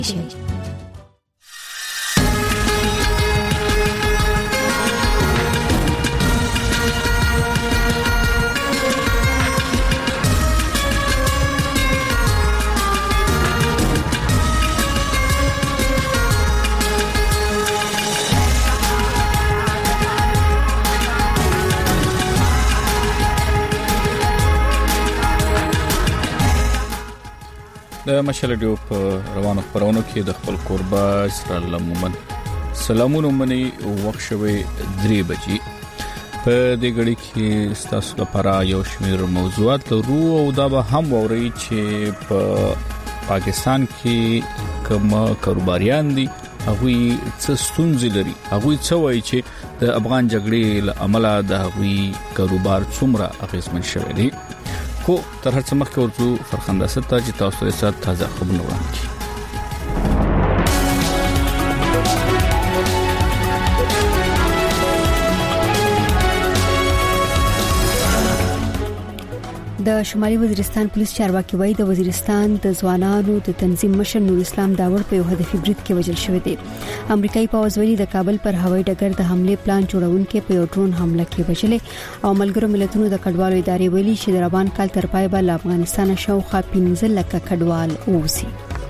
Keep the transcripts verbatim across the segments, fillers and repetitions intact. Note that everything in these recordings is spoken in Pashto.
د مشال ډیو په روانو خبرونو کې د خپل قربا اسرائیل مومن سلامونه منی وخت شوي درې بجې په دې غړي کې تاسو لپاره یو شمېر موضوعات لرو او دا به هم ووري چې په پاکستان کې کوم کاروباریان دي هغه څه ستونزې لري هغه څه وایي چې د افغان جګړې له امله د هغه کاروبار څومره اغیزمن شوی دی خو تر هڅه مخکې ورته فرخنده ستاسو چې تاسو سره تازه خبرونه وړاندې د شمالي وزیرستان پولیس چارواکي وایي د وزیرستان د ځوانانو د تنظیم مشر نور اسلام داور په یو هدفي برید کې وژل شوی دی. امریکایي پوځ ویلي د کابل پر هوایي ډګر د حمله پلان جوړونکو په یو ډرون حمله کې وژل او ملګرو ملتونو د کډوالو ادارې ویلي چې د روان کال تر پای به له افغانستان شاوخوا پنځه لک کډوال اوسي.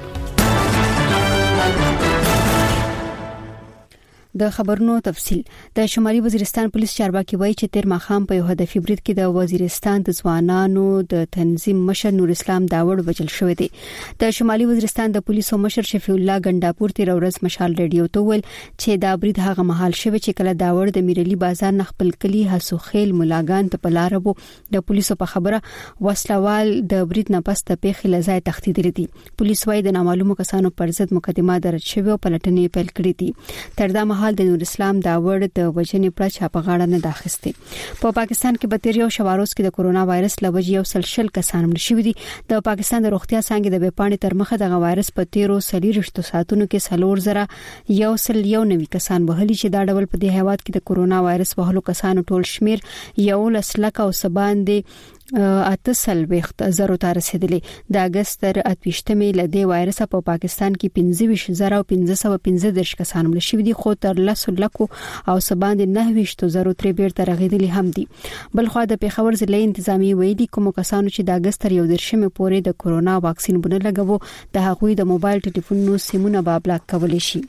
د خبرونو تفصيل د شمالي وزیرستان پولیس چارواکي وایي چې تیر ماخام په یو هدفي برید کې د وزیرستان د ځوانانو د تنظیم مشر نور اسلام داوړ وژل شوی دی. د شمالي وزیرستان د پولیسو مشر شفیع الله ګنداپور تیر ورځ مشال ریډیو ته ویل چې دا برید هغه مهال شوی چې کله داوړ د میرلی بازار نه خپل کلی حسوخیل ملاګان ته پلاربو د پولیسو په خبره وسلوال د برید نه پس ته پیښې لزای تختیدل دي. پولیس وايي د نامعلومو کسانو پر ضد مقدمه درج شوی او پلټنې پیل کړې دي. تر دا حال د نور اسلام داوړ د وجنې پر چا په غاړه نه داخسته. په پاکستان کې به تیر یو شواروس کې د کورونا وایرس لوجې یو سلسله کسان مړ شوي دي. د پاکستان د روغتیا څنګه د بیپانې تر مخه د وایرس په تیرو سلیرشتو ساتونو کې سلور زره یو سل یو نوي کسان وهلي چې دا ډول په دې هیواد کې د کورونا وایرس وهلو کسانو ټول شمیر یو لسلک او سبان دي اتصل وخت زرو ته رسیدلې. د اگست تر اتوشتمې له دې وایرس په پاکستان کې پنځه ویشت زره او پنځه سوه پنځه دیرش کسان مړ شوي دي خو تر لسو لکو او سباند نه ویشت زره تر بیرته رغیدلې هم دي. بل خو د پیښور ضلع انتظامی ویلي کوم کسانو چې د اگست تر یو دیرشمې پورې د کورونا واکسین بونه لګوي د هغوی د موبایل ټلیفونونو سیمونه به بلاک کولی شي.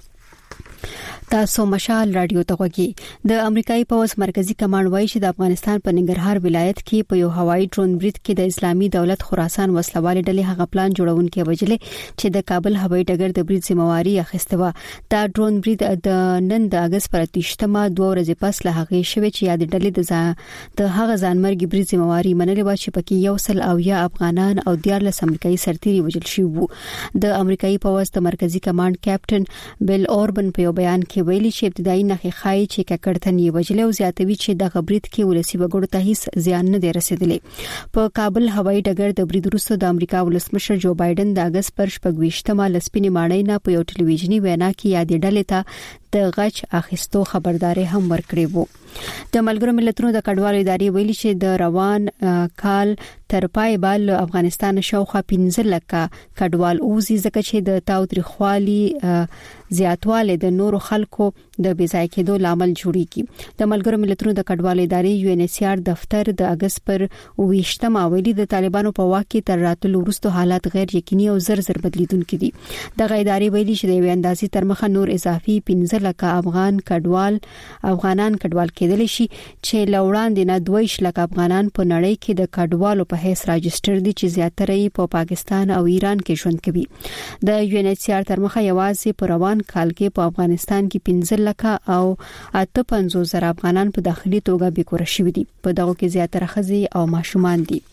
تاسو مشال رادیو ته غوږی. د امریکایي پوځ مرکزی کمانډ وایي چې د افغانستان په ننګرهار ولایت کې په یو هوایي ډرون برید کې د اسلامي دولت خراسان وسلوالې ډلې هغه پلان جوړونکي وجلې چې د کابل هوایي ډګر د برید ذمہواری اخیسته و. دا ډرون برید د نن د اگست پر اتوشتمه دوه ورځې پس له هغه شوی چې یاد ډلې د ځا د هغه ځانمرګي برید ذمہواری منلې و چې پکې یو سل او یا افغانان او دیارلس امریکایي سرتیري وژل شوي وو. د امریکایي پوځ د مرکزی کمانډ کیپټن بیل اوربن په یو بیان کې ویلي چې ابتدایي نخښې خای چې ککړتن یې وجلې او زیاتوي چې د غبرید کې ولسی وګړو ته هیڅ زیان نه دی رسیدلی. په کابل هوایي ډګر د برید وروسته د امریکا ولسمشر جو بایدن د اگست پر شپږویشتمه لسپینې ماڼۍ نه په یو ټلویزیونی وینا کې یادې ډلې ته د غچ اخیستو خبرداري هم ورکړې وو. د ملګرو ملتونو د کډوالو ادارې ویلي چې د روان کال تر پای بال افغانستان شاوخوا پنځه لک کډوال اوزي ځکه چې د تاوتریخوالي زیاتواله د نورو خلکو د بيځای کېدو لامل جوړیږي. د ملګرو ملتونو د کډوالو ادارې یو ان ایچ سی آر دفتر د اگست پر ویشتمه ویلي د طالبانو په واک کې تر راتلو وروسته حالات غیر یقیني او زر زر بدلیدونکي دي. د غیداري ویلي چې د یو اندازې تر مخه نور اضافي پنځه لک افغان کډوال افغانان کډوال کېدل شي چې لوړاندې نه دویش لک افغانان په نړۍ کې د کډوالو په هیڅ راجستر دي چې زیاتره یې په پاکستان او ایران کې ژوند کوي. د یو ان ایچ سی آر تر مخه یوازې په روان کال کې په افغانستان کې پنځه لک او اته پنځوس زره افغانان په داخلي توګه بیکور شوي دي. په دغه کې زیاتره ښځې او ماشومان دي.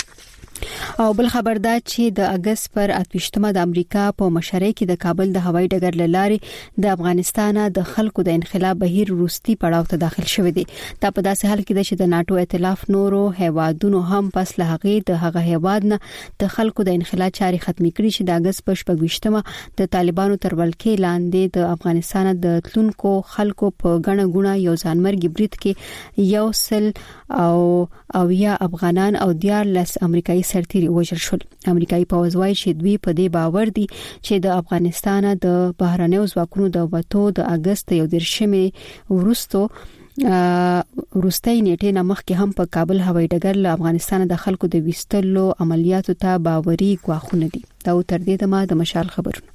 او بل خبر دا چې د اگست پر اتوشتمه د امریکا په مشرۍ کې د کابل د هوایي ډګر لارې د افغانستان د خلکو د انقلاب بهیر روستي پړاو ته داخل شوی دی. دا په داسې حال کې چې د ناتو ائتلاف نورو هیوادونو هم پس له هغه د هغه هیواد نه د خلکو د انقلاب چاري ختمي کړي چې د اگست په شپږویشتمه د طالبانو تر ولکې لاندې د افغانستان د تلونکو خلکو په غڼه غونه یو ځانمرګي برید کې یو سل او او یا افغانان او دیارلس امریکایي سرتیري وژل شول. امریکایي پوځ وايي چې دوی په دې باور دي چې د افغانستان د بهرنیو ځواکونو د وټو د اگست یو درشمې ورستو روستای نیټه نامخ کې هم په کابل هوایي ډګر له افغانستان د خلکو د وستلو عملیاتو ته باوري غواخونه دي. دا تر دې دمه د مشال خبرونه.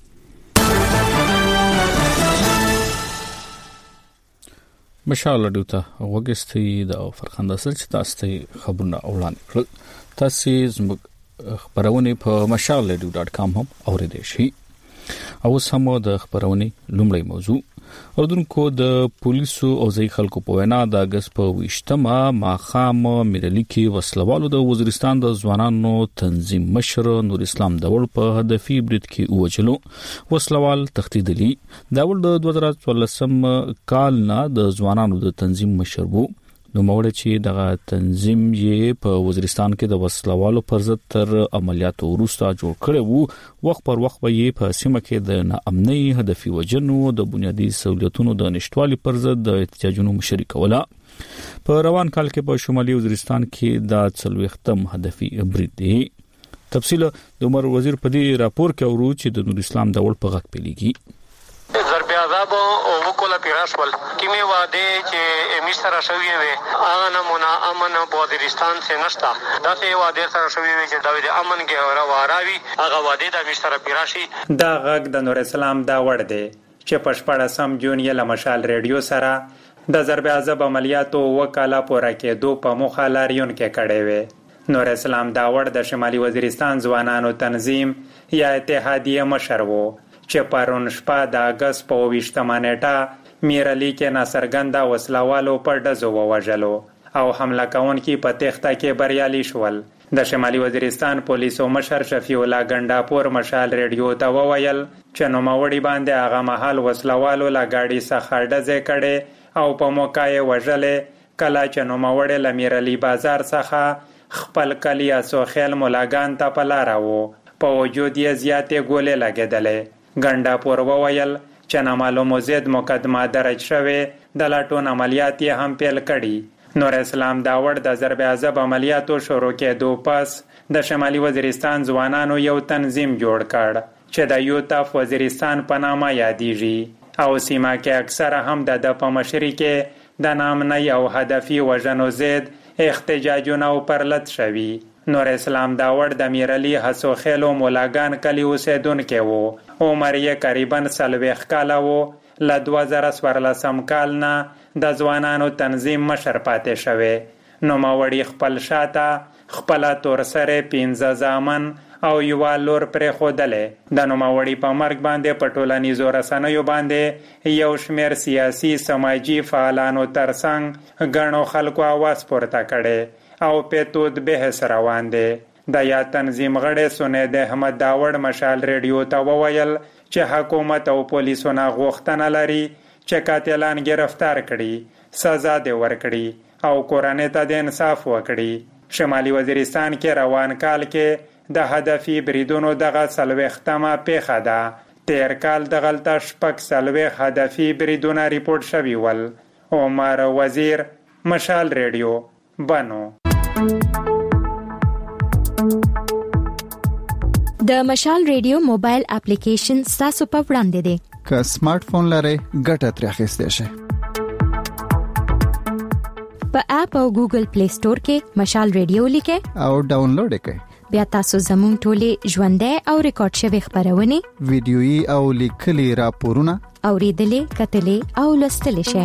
مشال ډوته وګستي د فرخنده سره چې تاسو ته خبرونه اولان کړل. تاسو زموږ خبرونه په مشال ډو ډاټ کام هم اوریدئ شئ. او سمو د خبرونه لومړی موضوع اردوونکو د پولیسو او ځای خلکو په وینا د اگست په ویشتمه ماخام میرلی کې وسلوالو د وزیرستان د ځوانانو تنظیم مشر نور اسلام داوړ په هدفي برید کې وچلو. وسلوال تختیدلی داوړ د دوه زره څوارلسم کال نه د ځوانانو د تنظیم مشر وو. نو موږ چې دغه تنظیم یې په وزیرستان کې د وسلوالو پر ضد تر عملیاتو وروسته جوړ کړی وو. وخت پر وخت یې په سیمه کې د ناامنۍ هدفي وجنو د بنیادي سہولتونو د نشټوالي پر ضد د احتجاجونو مشري کوله. په روان کال کې په شمالي وزیرستان کې د څلوېښتم هدفي برید دی. تفصیل د عمر وزیر په دې راپور کې اورو چې د نور اسلام داوړ په غږ پیلېږي. ضرب عذاب او وکولا پیراشول کیمه واده چې امی سره شوی وي هغه نمونه امن په وزیرستان څخه نشتا. دا څه واده سره شوی وي چې د امن کې راوراوي هغه واده د امی سره پیراشي. دا غږ د نور اسلام دا وړ دی چې په شپږم جون یې لمشال ریډیو سره د ضرب عذاب عملیاتو وکاله پوره کېدو په مخه لاریون کې کړي وي. نور اسلام دا وړ د شمالي وزیرستان ځوانانو تنظیم یا اتحادیه مشر وو چې پرون شپه د اگست په ویشتمه نیټه میرلی کې ناڅرګنده وسلوالو په ډزو ووژلو او حمله کوونکي په تخته کې بریالي شول. د شمالي وزیرستان پولیسو مشر شفیع الله ګنډاپور مشال ریډیو ته وویل چې نوموړي باندې هغه مهال وسلوالو لا گاډي څخه ډزې کړي او په موقع یې وژلې. کله چې نوموړي له میرلی بازار څخه خپل کلی اسوخیل ملاګان ته په لاره وو په وجود یې زیاتې ګولې لګېدلې. ګنډاپور وویل چې نامعلومو ضد مقدمه درج شوې د لټون عملیات یې هم پیل کړي. نور اسلام داوړ د ضرب عذاب عملیاتو شروع کېدو پس د شمالي وزیرستان ځوانانو یو تنظیم جوړ کړ چې د یوت اف وزیرستان په نامه یادېږي او سیمه کې اکثره هم د د په مشري کې د ناامنۍ او هدفي وژنو ضد احتجاجونه پرلط شوي. نور اسلام داوړ د میرلی حسو خیلو مولاګان کلی اوسیدونکی وو. عمر یې قریباً څلوېښت کاله وو. له دوه زره څوارلسم کال نه د ځوانانو تنظیم مشر پاتې شوی. نوموړي خپل شاته خپله تورسرې پنځه زامن او یوه لور پرېښودلې. د نوموړي په مرګ باندې په ټولنیزو رسنیو باندې یو شمېر سیاسي سماجي فعالانو ترڅنګ ګڼو خلکو اواز پورته کړی او پیتود بحث روان دی. د یا تنظیم غړی سنید احمد داوړ مشال ریډیو ته وویل چې حکومت او پولیسو نه غوښتنه لري چې قاتلان گرفتار کړي، سزا دې ورکړي او کورنۍ ته د انصاف وکړي. شمالي وزیرستان کې روان کال کې د هدفي بریدونو دغه څلوېښتمه پیښه ده. تیر کال دغلته شپږ څلوېښت هدفي بریدونه ریپورټ شوي ول. عمر وزیر، مشال ریډیو، بنو. د مشال ریډیو موبایل اپلیکیشن تاسو په وړاندې دی. که سمارټ فون لرئ ګټه ترې اخیستی شئ. په اپ او ګوګل پلی سٹور کې مشال ریډیو لیکئ او ډاونلوډ کړئ. بیا تاسو زموږ ټولې ژوندۍ او ریکارډ شوی خبرونه، ویډیويي او لیکلي راپورونه اوریدلې، کتلې او لوستلې شئ.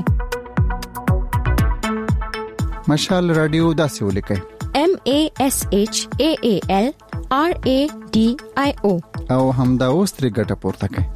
مشال رادیو داسې ولیکئ: M A S H A A L R A D I O او همدا اوس ترې ګټه پورته کړئ.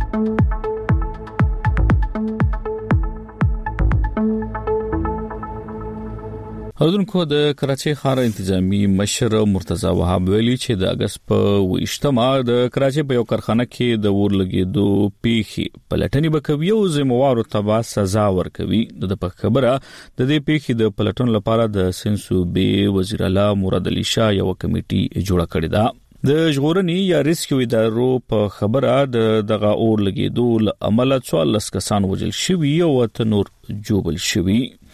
اردوونکو د کراچۍ ښار انتظامی مشر مرتضی وهاب ویلي چې د اگست په ویشتمه د کراچۍ په یو کارخانه کې د اور لګېدو پیښې پلټنې به کوي او ذمہوارو ته به سزا ورکوي. د په خبره د دې پیښې د پلټنې لپاره د صوبې وزیر اعلی مراد علي شاه یو کمیټي جوړه کړې ده. د ژغورنې یا ریسکیو ادارو په خبره د دغه اور لګېدو له امله څوارلس کسان وژل شوي او اته نور جوبل شوي.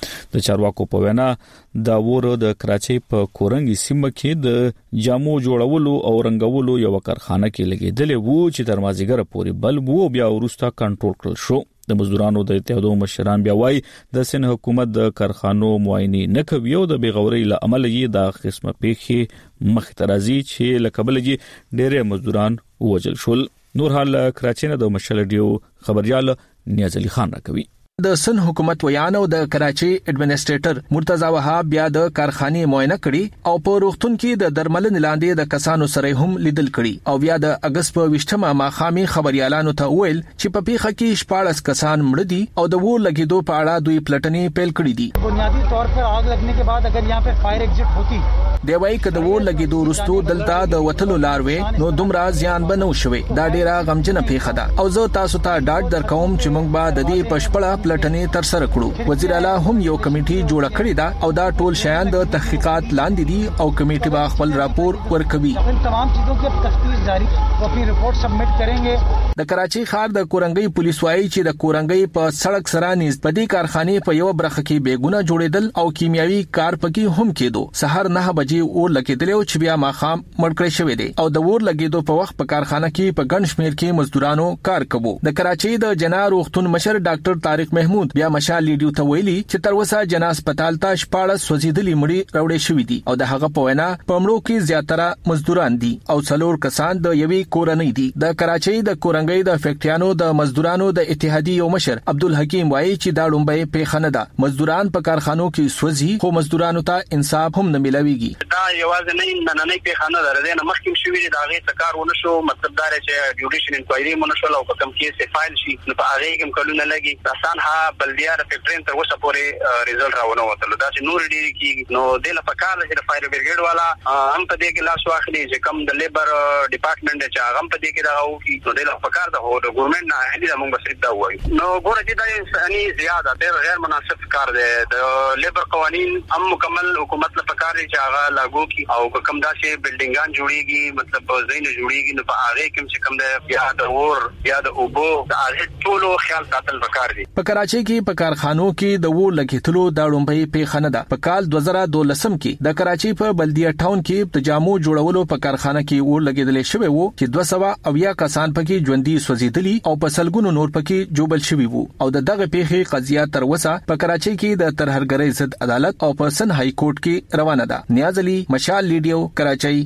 د چارواکو په وینا دا ور د کراچۍ په کورنګي سیمه کې د جامو جوړولو او رنگولو یو کارخانه کې لګیدلې وو چې تر مازیګر پورې بل وو بیا ورسته کنټرول کړل شو. د مزدورانو د اتحادو مشران بیا وایي د سن حکومت د کارخانو معاینه نه کوي او د بیغوري له عمل یې د قسمه پیخي مخ ترازی چې لکبلږي ډېر مزدوران وژل شول. نور حال کراچۍ نه د مشال ډیو خبريال نیاز علي خان راکوي. د سن حکومت ویانو د کراچۍ ایڈمنسټریټر مرتضی وهاب بیا د کارخانه معاینه کړي او په روغتون کې د درملن لاندې د کسانو سره هم لیدل کړي او بیا د اگست په وشتمه ماخامي خبريالانو ته ویل چې په پیخه کې شپږ کسان مړ دي او د وور لګیدو په اړه دوی پلټنې پیل کړې دي. بنیادی طور پر आग लगने के बाद अगर यहाँ पे फायर एग्जिट होती دی وایي چې د وور لګیدو وروسته دلته د وټلو لاروي نو دومره زیان بنو شوي دا ډیره غمجنه پیخه ده او زه تاسو ته ډاډ درکوم چې موږ به د دې پښپړه پلټنې تر سره کړو. وزیر اعلی هم یو کمیټي جوړ کړی دا او دا ټول شیان د تحقیقات لاندې دي او کمیټي به خپل راپور ورکوي. ان تمام چیزوں کی تفتیش جاری او اپنی رپورٹ سبمٹ کریں گے. د کراچۍ ښار د کورنګي پولیس وایي چې د کورنګي په سړک سره نږدې پدې کارخانه په یو برخه کې بیګونه جوړېدل او کیمیاوي کار پکې هم کېدو. سحر نه بجې اور لګیدل او چې بیا ماخام مړ کړی شوی دی او د اور لګیدو په وخت په کارخانه کې په ګڼ شمیر کې مزدورانو کار کوي. د کراچۍ د جنا روغتون مشر ډاکټر طارق محمود بیا مشال لیډیو ته ویلي چې تر اوسه جنا هسپتال ته شپږ سوځیدلي مړي راوړې شوې دي او د هغه په وینا په مړو کې زیاتره مزدوران دي او څلور کسان د یوې کورنۍ دي. د کراچۍ د کورنګي د فیکټریانو د مزدورانو د اتحادیې یو مشر عبدالحکیم وایي چې دا لومبۍ پیښه نه ده. مزدوران په کارخانو کې سوځي خو مزدورانو ته انصاف هم نه ملويږي. دا یوازې نه نه نه پیښه نه ده نه مخکې شوې دا غي تکار ونه شو مطلب دا چې جوډیشن انکوایري مونږ شو او کوم کیس فایل شي نو په هغه کې کلونه لګي آسان ها بلدیه د فیکټرین تر اوسه پورې ریزلټ راونه وته دا چې نور ډیری کې نو د لپاره کار چې فایر بریګیډ والا هم په دې کې لاس واخلي چې کم د لیبر ډپارټمنټ چې هغه په دې کې راو کې نو د لپاره کار د هو د ګورنمنت نه هلي د موږ بسرید دا وایي نو ګوره چې دا انساني زیاده ډېر غیر مناسب کار دی. د لیبر قوانين هم مکمل حکومت لپاره کار چې هغه لاګو کی او کوم داسې بلډینګان جوړیږي مطلب زین جوړیږي نو په هغه کې چې کوم د یا د اور یا د اوبو د هغه ټولو خیال ساتل وکړ دي. په کراچۍ کې په کارخانو کې د وور لګیدلو دا لومبۍ پیښه نه ده. په کال دوه زره دولسم کې د کراچۍ په بلدیه ټاون کې د جامو جوړولو په کارخانه کې اور لګیدل شوی وو چې دوه سوه اویا کسان پکې ژوندۍ سوځیدلي او په سلګونو نور پکې جوبل شوی وو او د دغه پیښې قضیه تر اوسه په کراچۍ کې د ترهرګرۍ ضد عدالت او په سن های کورټ کې روانه ده. نیاز علي مشال لیډیو کراچۍ.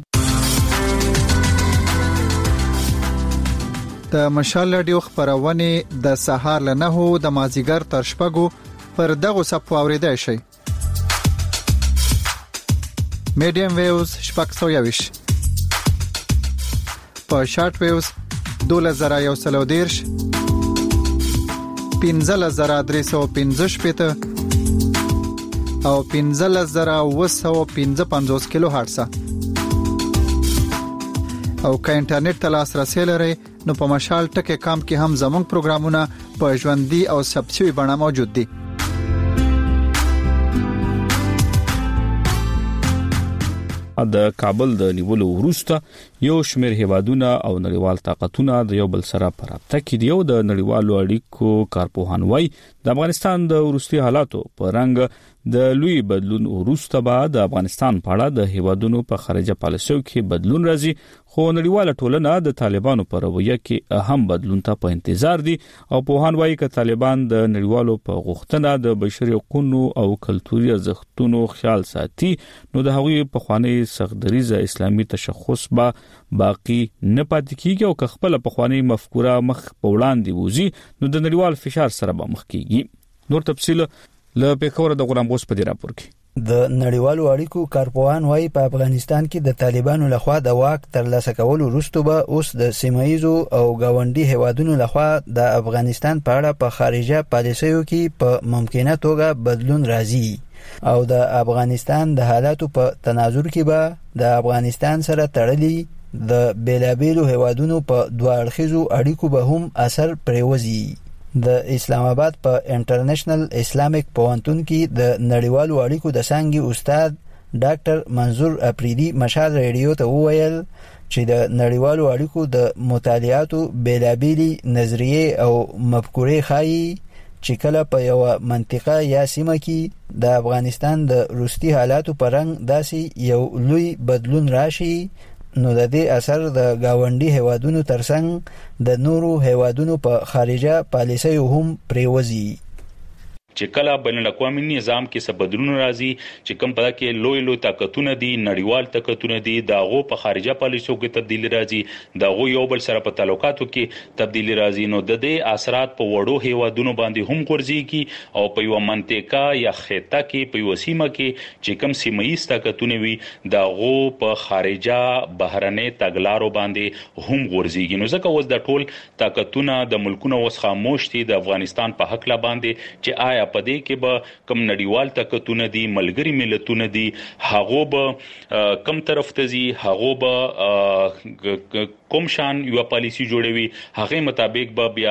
د مشال رادیو خبرونه د سهار له نه هو د مازیګر تر شپږو پر دغه صف اوریدای شي. میډیم ویوز شپږ سوه یویش په شارټ ویوز دوله زره یو سل او دیرش پنځه زره درې سوه پنځه شپېته او پنځه زره اوه سوه پنځه پنځوس کیلو هرتز او که انټرنیټ ته لاسرسي لرئ نو په مشال ټکي کام کې هم زموږ پروګرامونه په ژوندۍ او ثبت شوي بڼه موجود دي. د کابل د نیولو وروسته یو شمېر هیوادونه او نړیوال طاقتونه د یو بل سره په رابطه کې دي او د نړیوالو اړیکو کارپوهان وایي د افغانستان د وروستي حالاتو په رنګ د لوی بدلون وروسته به د افغانستان په اړه د هیوادونو په خارجه پالیسیو کې بدلون راځي خو نړیواله ټولنه د طالبانو په رویه کې اهم بدلون ته په انتظار دي او پوهان وایي چې طالبان د نړیوالو په غوښتنه د بشري حقوقو او کلتوري ارزښتونو خیال ساتي نو د هغوی په خواني سختدریزه اسلامي تشخص به باقی نه پاتې کیږي او خپل په خواني مفکوره مخ په وړاندې وځي نو د نړیوال فشار سره به مخ کیږي. نور تفصیل له پیښور د غلام غوس په دی راپور کې. د نړیوالو اړیکو کارپوهان وايي په افغانستان کې د طالبانو لخوا د واک ترلاسه کولو وروسته به اوس د سیمایزو او گاونډي هیوادونو لخوا د افغانستان په اړه په خارجه پالیسیو کې په ممکنه توګه بدلون راځي او د افغانستان د حالاتو په تناظر کې به د افغانستان سره تړلي د بیلابیلو هیوادونو په دوه اړخیزو اړیکو به هم اثر پریوزي. د اسلام آباد په انټرنیشنل اسلامیک پوهنتون کې د نړیوالو اړیکو د څانګې استاد ډاکټر منظور اپریدي مشال ریډیو ته وویل چې د نړیوالو اړیکو د مطالعاتو بیلابیلي نظریې او مفکورې ښایي چې کله په یو منطقه یا سیمه کې د افغانستان د روستي حالاتو پرنګ داسې یو لوی بدلون راشي نو د دې اثر د گاونډي هیوادونو ترڅنګ د نورو هیوادونو په خارجه پالیسیو هم پریوزي چې کله بین الاقوامي نظام کې څه بدلون راځي چې کوم په کې لوی لوی طاقتونه دي نړیوال طاقتونه دي داغو په خارجه پالیسیو کې تبدیلی راځي داغو یو بل سره په تعلقاتو کې تبدیلی راځي نو د دې اثرات په وړو هیوادونو باندې هم ګرځي او په یو منطقه یا خطه کې په یو سیمه کې چې کوم سیمایي طاقتونه وي داغو په خارجه بهرنۍ تګلارو باندې هم ګرځي نو ځکه اوس د ټول طاقتونه د ملکونو وس خاموش دي د افغانستان په حق لا باندې چې آیا پدې کې به کم نړیوال طاقتونه دي ملګری ملتونه دي هغه به کم طرف ته زی هغه به کوم شان یو پالیسی جوړوي هغه مطابق به بیا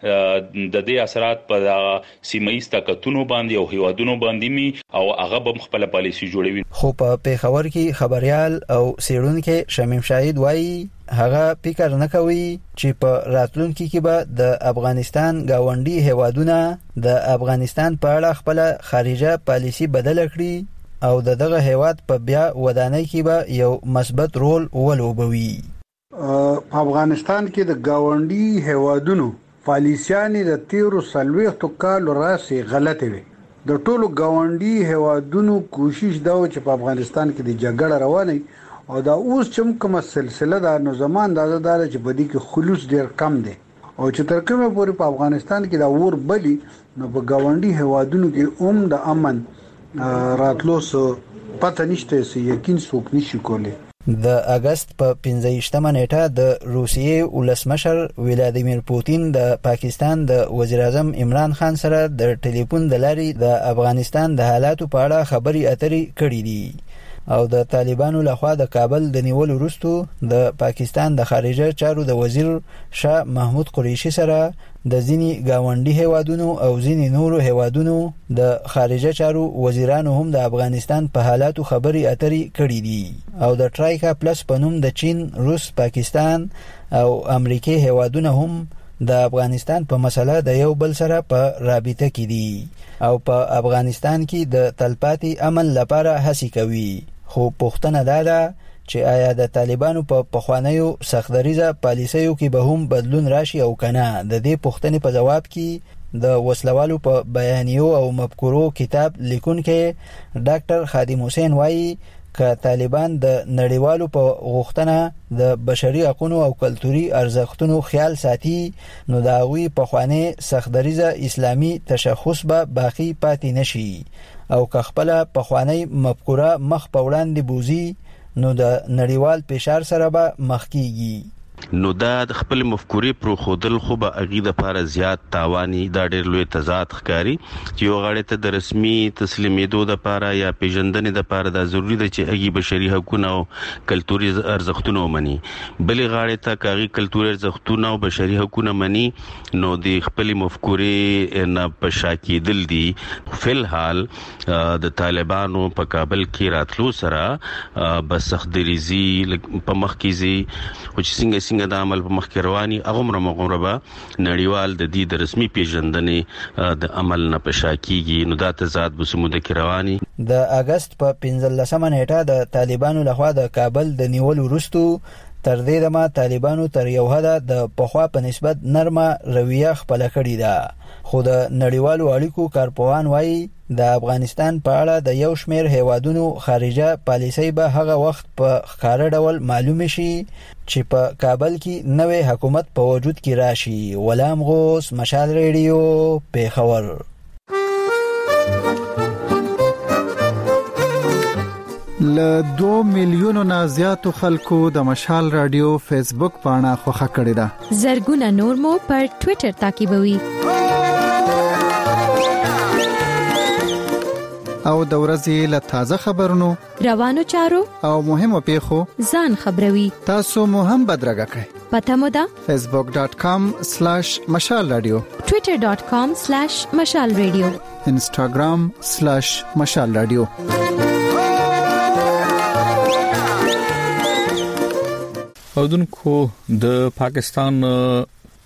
د دې اثرات په سیمایي طاقتونو باندې او هیوادونو باندې می او هغه به خپل پالیسی جوړوي خو په پیښور کې خبريال او سیړونکو شمیم شاهد وایي هغه فکر نه کوي چې په راتلونکي کې به د افغانستان گاونډي هیوادونه د افغانستان په اړه خپل خارجه پالیسی بدل کړي او دغه هیواد په بیا ودانۍ کې به یو مثبت رول ولوبوي په افغانستان کې د گاونډي هیوادونو پالیسیانې د تیرو سلويختو کالو راسي غلطه وي د ټولو گاونډي هیوادونو کوشش دا و چې په افغانستان کې د جګړه روانه او دا اوس چې کومه سلسله ده نو زمان دا دار چې بدی کې خلوص ډیر کم دي او چې تر کومه پورې په افغانستان کې دا ور بلی نو په گاونډي هیوادونو کې اوم د امن راتلو سو پته نشته چې یقین څوک نشي کولی د اگست په پنځه نیټه د روسیې ولسمشر ولادیمیر پوتین د پاکستان د وزیر اعظم عمران خان سره د ټلیفون د لارې د افغانستان د حالاتو په اړه خبري اترې کړې دي او د طالبانو لخوا د کابل د نیولو وروسته د پاکستان د خارجه چارو د وزیر شاه محمود قریشي سره د ځینی گاونډي هیوادونو او ځینی نورو هیوادونو د خارجه چارو وزیرانو هم د افغانستان په حالاتو خبري اترې کړې دي او د ټرایکا پلس په نوم د چین روس پاکستان او امریکای هیوادونه هم د افغانستان په مسله د یو بل سره په رابطه کې دي او په افغانستان کې د تلپاتې امن لپاره هڅې کوي خو پوښتنه دا ده چې آیا د طالبانو په پخوانیو سختدریزه پالیسیو کې به هم بدلون راشي او کنه د دې پوښتنې په جواب کې د وسلوالو په بیانیو او مفکورو کتاب لیکونکي ډاکټر خادم حسین وایي که طالبان د نړیوالو په غوښتنه د بشري حقوقو او کلتوري ارزښتونو خیال ساتي نو دا غوي پخوانی سختدریزه اسلامي تشخص به باقی پاتې نشي او که خپل پخوانی مفکوره مخ په وړاندې بوزي نو د نړیوال فشار سره به مخ کیږي نو دا د خپل مفکورې پر خودل خو به اغیده لپاره زیات تاواني دا ډېر لوی تضاد ښکاری چې یو غاړه ته د رسمي تسلیمېدو لپاره یا پیژندنې لپاره دا ضروری ده چې اغي بشري حقوقونه او کلتوري ارزښتونه ومني بلې غاړه ته کاغي کلتوري ارزښتونه او بشري حقوقونه مني نو د خپل مفکورې نه پشاکی دل دي فلحال د طالبانو په کابل کې راتلو سره بس سختدریزي په مخ کې زی او چې څنګه څنګه د عمل په مخ کې رواني اغمره مغمره نړیوال د دې د رسمي پیژندنې د عمل نه پشاکیږي نو دا تضاد به سموده کې رواني د اگست په پنځلسمه نیټه د طالبانو لخوا د کابل د نیول وروسته تر دې دمه طالبانو تر یو حد د پخوا په نسبت نرمه رویه خپل کړې ده خو د نړیوالو اړیکو کارپوهان وایي د افغانستان په اړه د یو شمېر هیوادونو خارجه پالیسي به هغه وخت په ښکاره ډول معلوم شي چې په کابل کې نوې حکومت په وجود کې راشي غلام غوث مشال ریډیو پیښور ل دو میلیونو نه زیاتو خلکو د مشال رادیو فیسبوک پاڼه خوښه کړې ده زرګونه نور مو پر ټوئیټر تعقیبوي او د ورځې له تازه خبرونو روانو چارو او مهمو پیښو ځان خبروي تاسو مو هم بدرګه کړئ پته مو ده facebook dot com slash mashal radio twitter dot com slash mashal radio instagram slash mashal radio اودونکو د پاکستان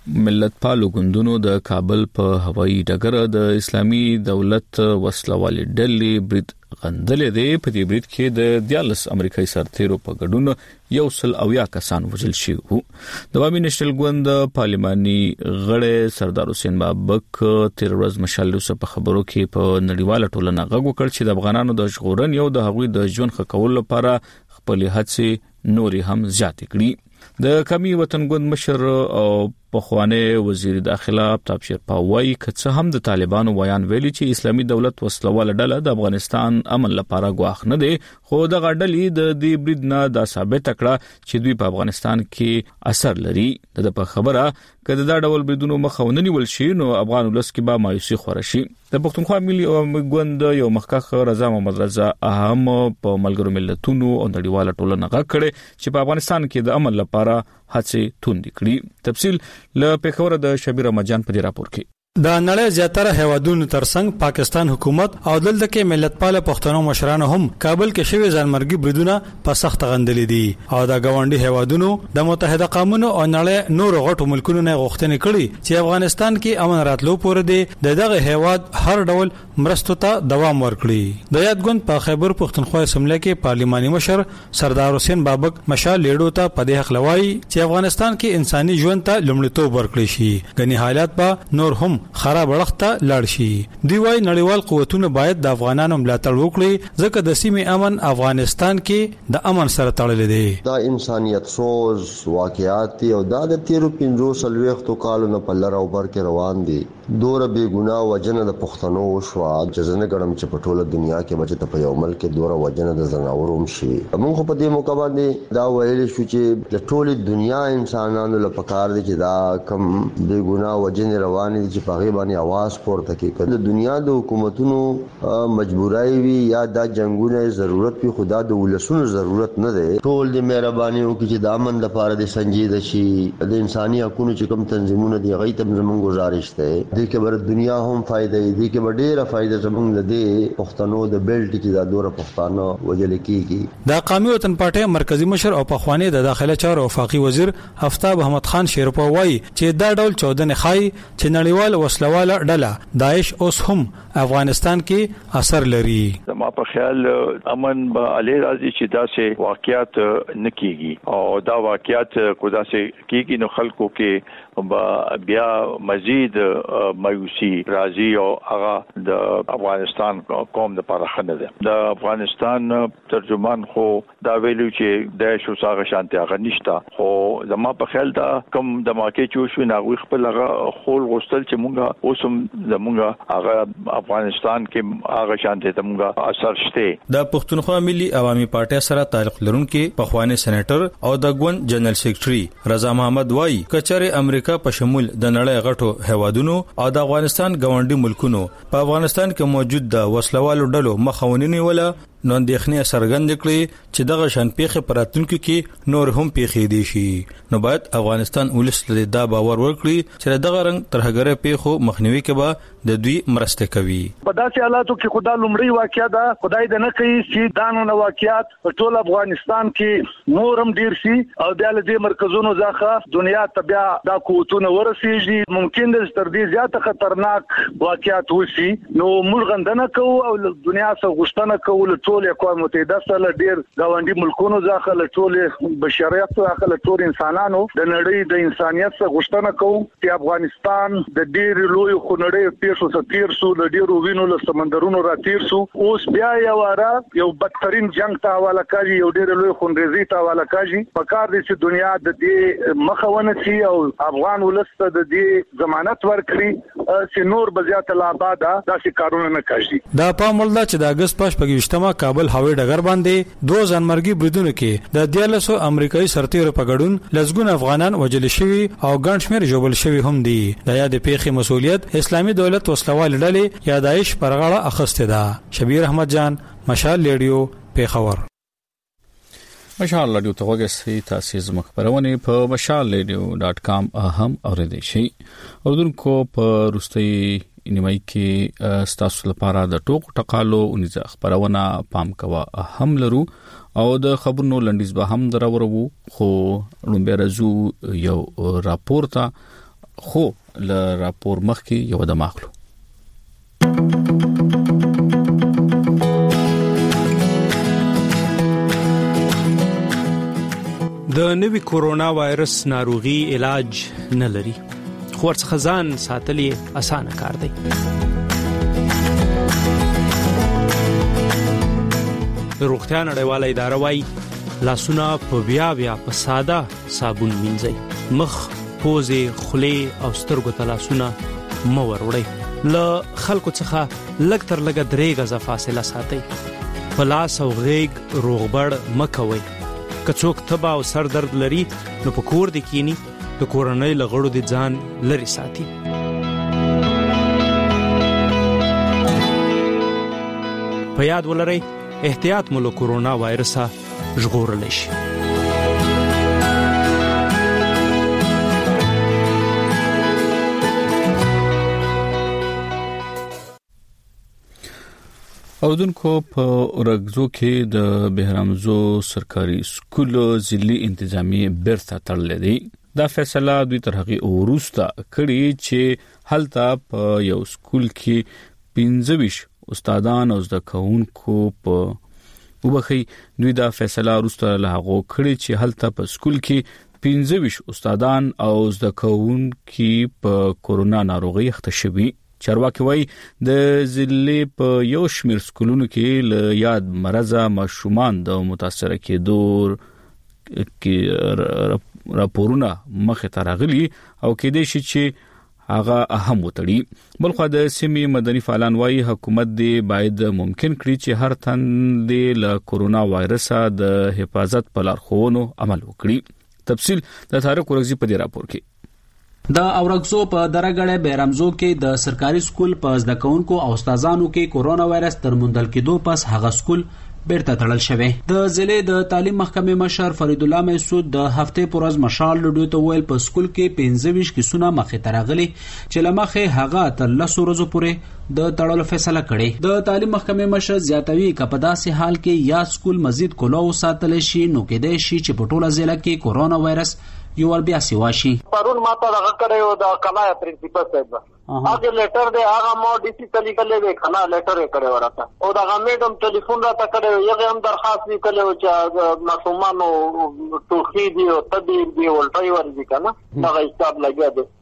ملت پالو ګوندونو د کابل په هوایي ډګر د اسلامي دولت وسلوالي ډلې برید غندلې دی. په دې برید کې د دیالس امریکایي سرتیرو په ګډون یو سل اویا کسان وژل شوي وو. د عوامي نېشنل ګوند پارلماني غړی سردار حسین بابک تیر ورځ مشال یوسف په خبرو کې په نړیواله ټولنه غږ وکړ چې د افغانانو د ژغورنې او د هغوی د ژوند ښه کولو لپاره خپل هڅې نوري هم زیات کړي. د قومي وطن ګوند مشر او پخوانی وزیر داخله آفتاب شیرپا وایي که څه هم د طالبانو ویان ویلي چې اسلامي دولت وسلواله ډله د افغانستان امن لپاره ګواښ نه دی، خو دغه ډلې د دې برید نه دا ثابت کړه چې دوی په افغانستان کې اثر لري. د په خبره که دا ډول بریدونو مخه ونه نیول شي نو افغان ولس کې به مایوسي خوره شي. د پښتونخوا ملي ګوند یو مخکښ رضا محمد رضا اهم په ملګرو ملتونو او نړیواله ټولنه غږ کړي چې په افغانستان کې د امن لپاره هڅې توندې کړي. تفصیل له پېښور د شبیر احمدجان په دې راپور کې. د نړۍ زیاتره هیوادونو ترڅنګ پاکستان حکومت او دلته کې ملتپال پښتنو مشرانو هم کابل کې شوی ځانمرګي بریدونه په سخت غندلې دي او د گاونډي هیوادونو د متحده قومونو او نړۍ نور غټو ملکونو نه غوښتنې کړي چې افغانستان کې امن راتلو پورې دی د دغه هیواد هر ډول مرستو ته دوام ورکړي. د یادګوند په خیبر پښتونخوا اسمبلی کې پارلماني مشر سردار حسین بابک مشال لیډو ته په دې حق لوي چې افغانستان کې انساني ژوند ته لومړیتوب ورکړي شي، غني حالات به نور هم خراب وړخته لاړ شي. دی وايي نړیوال قوتونه باید د افغانانو ملاتړ وکړي ځکه د سیمې امن افغانستان کې د امن سره تړلې دی. دا انسانيت سوز واقعیات او دا د تیرو پنځو سلويختو کالو نه په لار او بر کې روان دي. دوره بے ګناه وجنه د پښتنو وشو جزنه ګړم چې په ټوله دنیا کې بچ ته په یو ملک دوره وجنه د زناوروم شي. موږ په دې موقع باندې دا ویل شو چې د ټوله دنیا انسانانو لپاره کار دي چې دا کم بے ګناه وجنه روان دي چې په هغه باندې आवाज پورته کوي. د دنیا د حکومتونو مجبورای وي یا د جنگونو ضرورت په خدا د ولسونو ضرورت نه ده. ټول د مهرباني او چې د امن لپاره د سنجیده شي د انساني حقوقو چې کوم تنظیمونه دی غي ته زموږ گزارش ده د کې بر دنیا هم فائدې دي کې ډېره فائدې زموږ لدی پښتنو د بیلټ کې د دوره پښتانه وجل کیږي. د قومي وطن پارټي مرکزی مشر او پخوانی د داخله چارو وفاقي وزیر آفتاب احمد خان شیرپا وایي چې دا ډول چودنه خای چې نړیوال وسلواله ډله داعش اوس هم افغانستان کې اثر لري. ما په خیال امن به علي راځي چې دا سه واقعیت نکېږي او دا واقعیت کو دا سه کېږي نو خلکو کې بیا مزید مایوسی راځي او هغه د افغانستان قوم د لپاره خنه ده. د افغانستان ترجمان خو دا ویلو چې د شو ساغه شانتي هغه نشته، خو زما په خیال دا کم د ماکې چې شو ناغوي خپل هغه خول غوستل چې مونږه اوسم زمونږه هغه افغانستان کې هغه شانتي ته مونږه اثر شته. د پښتونخوا ملي عوامي پارټي سره تعلق لرونکي پخوانی سېنیټر او د ګوند جنرال سېکرټري رضا محمد وایي کچره امریکا په شمول د نړۍ غټو هیوادونو او د افغانستان ګاونډي ملکونو په افغانستان کې موجود د وسلوالو ډلو مخاونینی ولا نو اندېښنې سرګند کړي چې دغه شان پیښه پراتونکو کې نور هم پیښې دي شي. نو باید افغانستان ولس له دا باور ورکړي چې دغه رنګ ترهګره پیښو مخنیوي کې به د دوی مرسته کوي. په داسې حالاتو کې خدای لومړی واقعیا ده خدای د نه کوي چې دانو واقعیات په ټول افغانستان کې نور هم ډیر شي او د دې مرکزونو ځخه دنیا ته بیا دا قوتونه ورسیږي. ممکن د تر دې زیاته خطرناک واقعیات وشي. نو موږ غندنه کوو او دنیا څخه غوښتنه کوو ټول اقوام متحده سره ډیر گاونډي ملکونو ځخه ټول بشریت ځخه ټول انسانانو د نړۍ د انسانيت څخه غوښتنه کوو چې افغانستان د ډیر لوی خنړې پیښو څخه تیر شو، د ډیرو وینو له سمندرونو را تیر شو. اوس بیا یو واره یو بدترین جنگ ته حواله کوي، یو ډیر لوی خنریزي ته حواله کوي. په کار دي چې دنیا د دې مخاونه شي او افغان ولست د دې ضمانت ورکړي چې نور بزیات لا بعد داسې کارونه نه کوي. دا په ملدا چې د اگست پښ پګوشتمه کابل هوایي ډګر باندې دوه ځانمرګي بریدونو کې د دیالسو امریکایي سرتیرو په ګډون لسګون افغانان وژل شوي او ګڼ شمېر ژوبل شوي هم دي. د یاد پیښې مسؤلیت اسلامي دولت وسلوال ډلې یا داعش پر غاړه اخیسته ده. شبیر احمد جان، مشال ریډیو، پیښور. مشال ریډیو ته وګورئ، تاسو زموږ خبرونه په مشال ریډیو ډاٹ کام هم اوریدئ شئ. اوردونکو په روستي نیمای کې ستاسو لپاره د ټوک ټقالو ونیزه خبرونه پام کوا هم لرو او د خبرونو لنډیز به هم درورو. خو لومبه رزو یو راپورته خو ل راپور مخ کې یو د ماخلو د نوي کورونا وایرس ناروغي علاج نه لري خو ورڅخه ځان ساتلې اسانه کار دی. د روغتیا نړیواله اداره وايي لاسونه په بیا بیا په ساده صابون مینځئ، مخ، پوزې، خولې او سترګو ته لاسونه مه وروړئ. له خلکو څخه لږ تر لږه درې غزه فاصله ساتئ. په لاس او غېږ روغبړ مه کوئ. که څوک تبه او سر درد لري نو په کور دې کینی، د کورنۍ له غړو دې ځان لرې ساتي. په یاد ولرئ احتیاط مو له کورونا وایرسه ژغورلی شي. اودونکو په ورغزو کې د بهرامزو سرکاري سکول ضلعي انتظامی برته تړلې دي. دا فیصله دوی تر هغه وروسته کړي چې هلته په یو سکول کې پنځه ویشت استادان او زده کوونکو په وبخي دوی دا فیصله وروسته له هغه کړي چې هلته په سکول کې پنځه ویشت استادان او زده کوونکو په کورونا ناروغي اخته شوي. چارواکي وايي د ضلع په یو شمېر سکولونو کې له یاد مرزه ماشومان د متاثر کېدو کې راپورونه مخه ترغلي او کې دي چې هغه اهم وتړي. بلخو د سیمې مدني فعالان وايي حکومت دې باید ممکن کړي چې هر تن دې له کورونا وایرسه د حفاظت په لارښوونو عمل وکړي. تفصیل د طارق ورغزي په دې راپور کې. د اورګزو په درګړې بیرامزو کې د سرکاري سکول په زده کوونکو او استادانو کې کورونا وایرس تر موندل کېدو پس هغه سکول بیرته تړل شوی. د ضلع د تعلیم محکمې مشر فرید الله محسود د هفته پر ورځ مشال لډو ته ویل په سکول کې پنځه ویشت کیسونه مخې ته راغلي چې لمخه هغه تر لسو ورځو پورې د تړلو فیصله کړې. د تعلیم محکمې مشر زیاتوي چې په داسې حال کې یا سکول مزید کولو ساتل شي نو کېدای شي چې په ټوله ضلع کې کورونا وایرس یو ور بیا سی واشي. پرون ماته دغه کړو د کلایا پرنسپل صاحب هغه لیټر دی هغه مو ډي سي ته لیکلې وی کنه لیټر یې کړو ورته او دغه میډم ټلیفون راته کړو یو هم درخواست وکړو چې مسلمانانو توخی دی او تدبیر دی ولټي ورځي کنه دغه حساب لګیا دی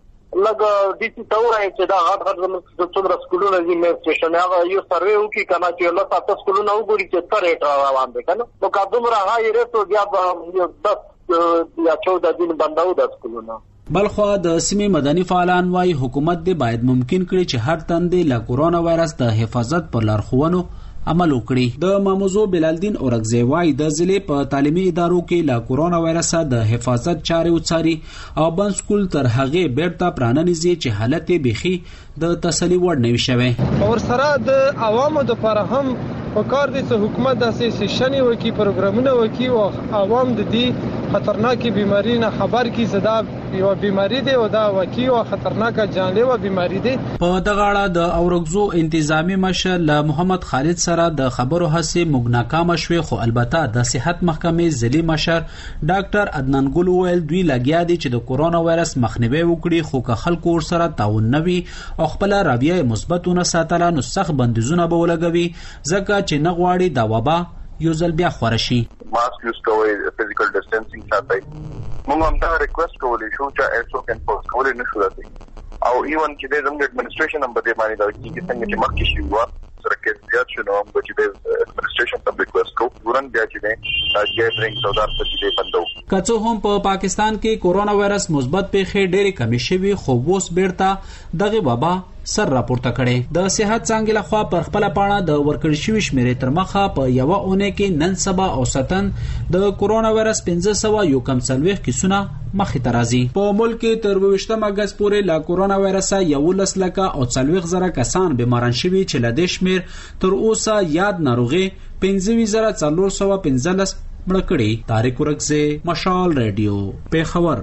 لګ ډي سي ته وایي چې دا غټ غټ زموږ څومره سکولونه دي مې سټیشن هغه یو سروې وکي کنه چې الله تاسو سکولونه وګوري چې تر ریټ روان دي کنه نو کومه هاي ریټ او بیا یو دس یا چودہ دن بنداو د سکولونه. بلخو د سیمې مدني فعالان وايي حکومت دې باید ممکن کړي چې هر تندې له کورونا وایرس د حفاظت پر لارښوونو عمل وکړي. د ماموزو بلالدین اورګزی وايي د ضلع په تعلیمي ادارو کې له کورونا وایرس د حفاظت چارې وڅاري او بن سکول تر هغه بیرته پراننځي چې حالت بيخي د تسلی وړ نه وشوي. اور سره د عوامو د لپاره هم پکار دي چې حکومت داسې سیشنې وکړي پروګرامونه وکړي او عوام د دې خطرناکې بیماری نه خبر کی زدا یو بیماری دی او دا واقعي او خطرناکه جانلیوا بیماری دی. په دغه اړه د اورګزو انتظامی مشر له محمد خالد سره د خبرو هڅه مغناکام شوه خو البته د صحت محکمې ضلعي مشر ډاکټر عدنان ګل ویل دوی لګیا دي چې د کورونا وایرس مخنیوي وکړي خو که خلکو سره تعاون نوي او خپل راویه مثبتونه ساتل نو سخت بندیزونه به ولګوي ځکه چې نه غواړي دا وبا یو ځل بیا خور شي. ماسک یوز کوئ، فزیکل ډسټنسینګ ساتئ. موږ هم دا ریکوست کولی شو چې ایسو کین پوسټ کولی نشو راځي او ایون چې د زموږ اډمنسټریشن هم به باندې دا چې څنګه چې مخکې شي وا سره کې زیات شنو هم چې د اډمنسټریشن ته ریکوست کو ورن بیا چې نه ګیدرینګ سودار څه چې بندو. کڅو هم په پاکستان کې کورونا وایرس مثبت پیښې ډېری کمی شوي خو اوس بیرته دغه وبا سر راپورته کړي. د صحت څنګه لخوا پر خپل پاڼه د ورکړ شوی شمیرې تر مخه په یو اونۍ کې نن سبا اوسطن د کورونا وایرس پنځه سوه یو کم څلوېښت کیسونه مخې ته راځي. په ملک کې تر اوویشتم اګست پورې له کورونا وایرسه یولس لکه او څلوېښت زره کسان بیماران شوي چې له دې شمېر تر اوسه یاد ناروغي پنځه ویشت زره څلور سوه پنځلس مړه کړي. طارق ورغزی، مشال ریډیو، پیښور.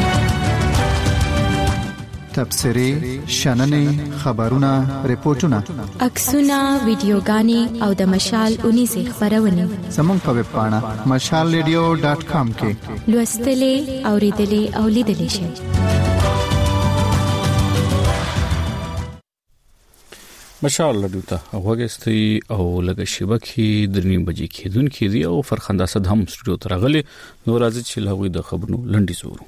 تبصری، شننې، خبرونه، ریپورتونه، عکسونه، ویډیوګانې او د مشال اونیزه خبرونه زموږ په ویب پاڼه مشال ریډیو ډاټ کام کې لوستلې، اوریدلې او لیدلې شئ. مشال لدوته وګستي او لګ شبکې درنی بجې کېدون کې دی او فرخنده صد هم سټوډیو ترغلي نو راځي چې لغوي د خبرونو لنډي زورو.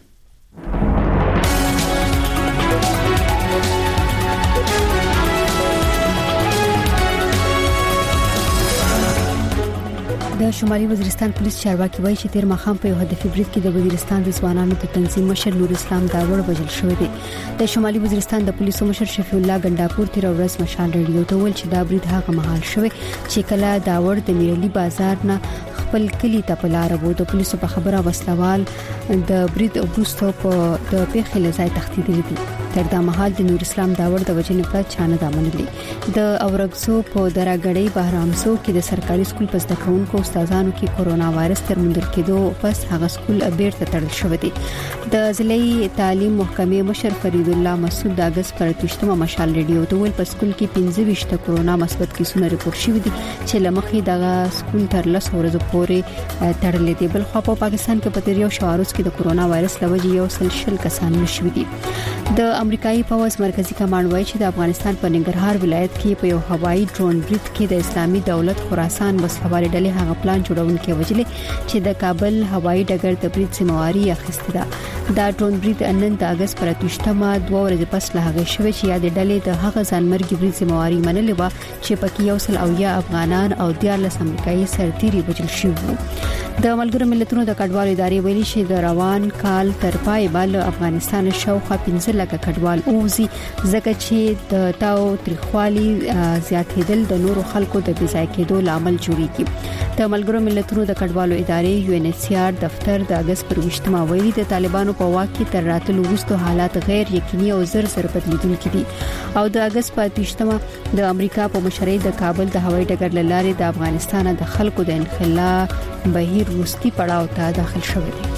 د شمالي وزیرستان پولیس چارواکي وایي چې تیر مخام په یو هدفي برید کې د وزیرستان د ځوانانو د تنظیم مشر نور اسلام داوړ وژل شوی دی. د شمالي وزیرستان د پولیسو مشر شفیع الله ګنداپور تیر ورځ مشال ریډیو ته ویل چې دا برید هغه مهال شوی چې کله داوړ د میرلی بازار نه خپل کلی ته په لار وو. د پولیسو په خبره وسلوال د برید وروسته په د پیښې لځای تختیدلی دي. تر دا مهال د نور اسلام داوړ د وجنې په چانه دامنلي د اورګزو په دراګړې بهرامسو کې د سرکاري سکول پس د کونکو استادانو کې کورونا وایرس تر موندل کېدو پس هغه سکول بیرته تړل شو دی. د ضلعي تعلیم محکمې مشر فرید الله مسعود د اگست پر تشتمه مشال ریډیو ته ویل په سکول کې پنځه ویشت کورونا مثبت کیسونه ریپورت شوي دي چې لمخې دغه سکول تر لس ورځې پورې تړل دي. بل خو په پاکستان کې په تیریو شوارز کې د کورونا وایرس لوجې یو سل شل کسان نشوي دي. د امریکایي پوز مرکزی کمانډ وایي چې د افغانستان په ننګرهار ولایت کې په یو هوایي ډرون برید کې د اسلامي دولت خراسان وسلوال ډلې هغه پلان جوړونکي وجلې چې د کابل هوایي ډګر د برید ذمہواری اخیسته ده. دا ډرون برید نن د اگست پر اتوشتمه دوه ورځې پس له هغه شوی چې یاد ډلې د هغه ځانمرګي برید ذمہواری منلې و چې پکې یو سل او یا افغانان او دیارلس امریکایي سرتیري وژل شوي. د ملګرو ملتونو د کډوالو ادارې ویلي چې د روان کال تر پای بل افغانستان شاوخوا پنځه لکه کډوال اوزي ځکه چې د تاو تریخوالي زیاتېدل د نورو خلکو د بځای کېدو لامل جوړیږي. د ملګرو ملتونو د کډوالو ادارې یو ان ایچ سی آر دفتر د اگست پر وشتمه ویلي د طالبانو په واک کې تر راتلو وروسته حالات غیر یقیني او زر زر بدلیدونکي دي او د اگست په وشتمه د امریکا په مشرۍ د کابل د هوایي ډګر لارې د افغانستان د خلکو د انخلا بهیر وروستي پړاو ته داخل شوی دی.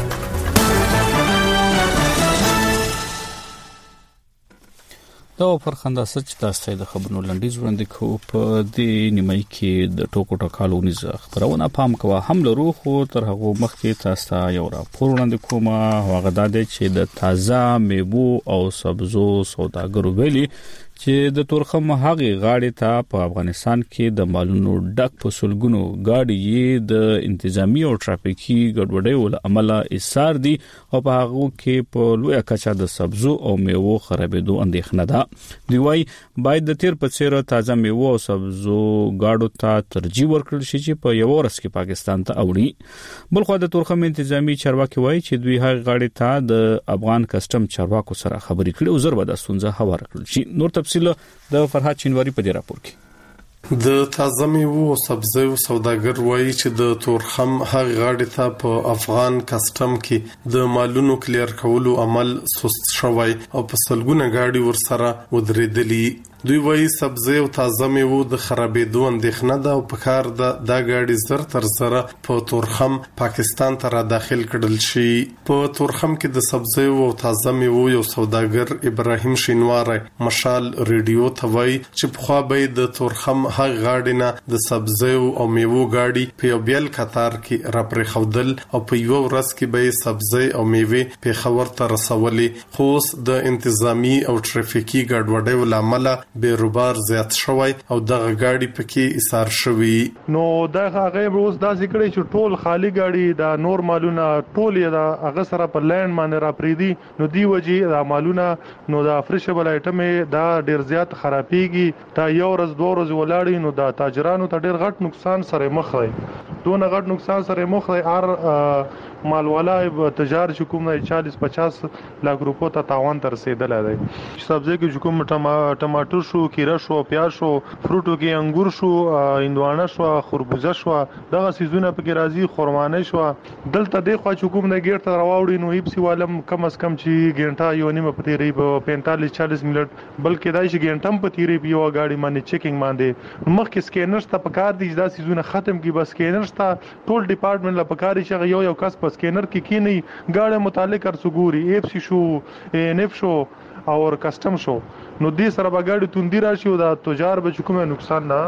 دا فرخنده سچ تاسو د خبرونو لنډیز وړاندې کوو. په دې نیمای کې د ټوکو ټکالو نيزه خبرونه پام کوه هم لرو خو تر هغه مخکې تاسو یو راپور وړاندې کوم. هغه د دې چې د تازه میوو او سبزو سوداګرو ویلي چې د تورخم هغه غاړې ته په افغانستان کې د مالونو ډک په سلګونو گاډي د انتظامی او ټرافیکي ګډوډۍ ول عمله ایثار دي او په هغه کې په لوی کچا د سبزو او میوو خرابېدو اندېښنه ده. دی وايي باید د تیر په څیر تازه میوو او سبزو گاډو ته ترجیح ورکړل شي چې په یو ورځ کې پاکستان ته اوړي. بلخو د تورخم انتظامی چارواکي وايي چې دوی هغه غاړي ته د افغان کسٹم چارواکو سره خبرې کړي او زر به د ستونزه حواله کړل شي. نور تفصیل د فرحات چینواری په دې راپور کې. د تازه میوو او سبزیو سوداګر وایي چې د تورخم هغه غاړې ته په افغان کسٹم کې د مالونو کلیر کولو عمل سست شوی او په سلګونه گاډي ورسره ودرېدلي. دوی وایي سبزی او تازه میوو د خرابېدو اندېښنه ده او په کار ده دا گاډي زر تر زره په تورخم پاکستان ته را داخل کړل شي. په تورخم کې د سبزی او تازه میوو یو سوداګر ابراهیم شینواری مشال ریډیو ته وایي چې په خوا به د تورخم هغه غاډي نه د سبزی او میوو گاډي په یو بیل قطار کې را پرې خودل او په یو ورځ کې به سبزی او میوه په خبر ته رسولې. خو د انتظامی او ټرافیکي ګډوډۍ ولامل بیروبار زیات شوی او دغه گاډي پکې ایثار شوی. نو دغه غیب روز دا ذکر چې ټول خالی گاډي دا نور مالونه ټول یې دا هغه سره په لند باندې را پریدي نو دی وجې دا مالونه نو دا فرشبل آیټم دا ډیر زیات خرابېږي. دا یو ورځ دوه ورځې ولاړی نو دا تاجرانو ته ډیر غټ نقصان سره مخ دی. دونه غټ نقصان سره مخ دی. ار مالوالا تجار چې کوم نه چالیس پچاس لاک روپو ته تاوان تر رسیدل دی. سبزی کې کوم ټماټر شو، کیره شو، پیاز شو، فروټو کې انګور شو، هندوانه شو، خربوزه شو، دغه سيزونه پکې راځي، خرمانه شو. دلته د خو چې کوم نه ګیر ته راوړي نو هیڅ والم کم از کم چې ګنټه یو نیمه پتی ری په پینتالیس چالیس منټ بلکې دای شي ګنټم پتی ری په یو گاډي باندې چیکینګ باندې مخکې سکینر ته پکار دي دا سيزونه ختم کی. بس سکینر ته ټول ډپارټمنټ لا پکاري چې یو یو کس په سکینر کې کی نه گاډي متعلق ار سګوري ایف سی شو انف شو او کسٹم شو نو دې سره به گاډي توندي راشي او دا تجار به کومه نقصان نه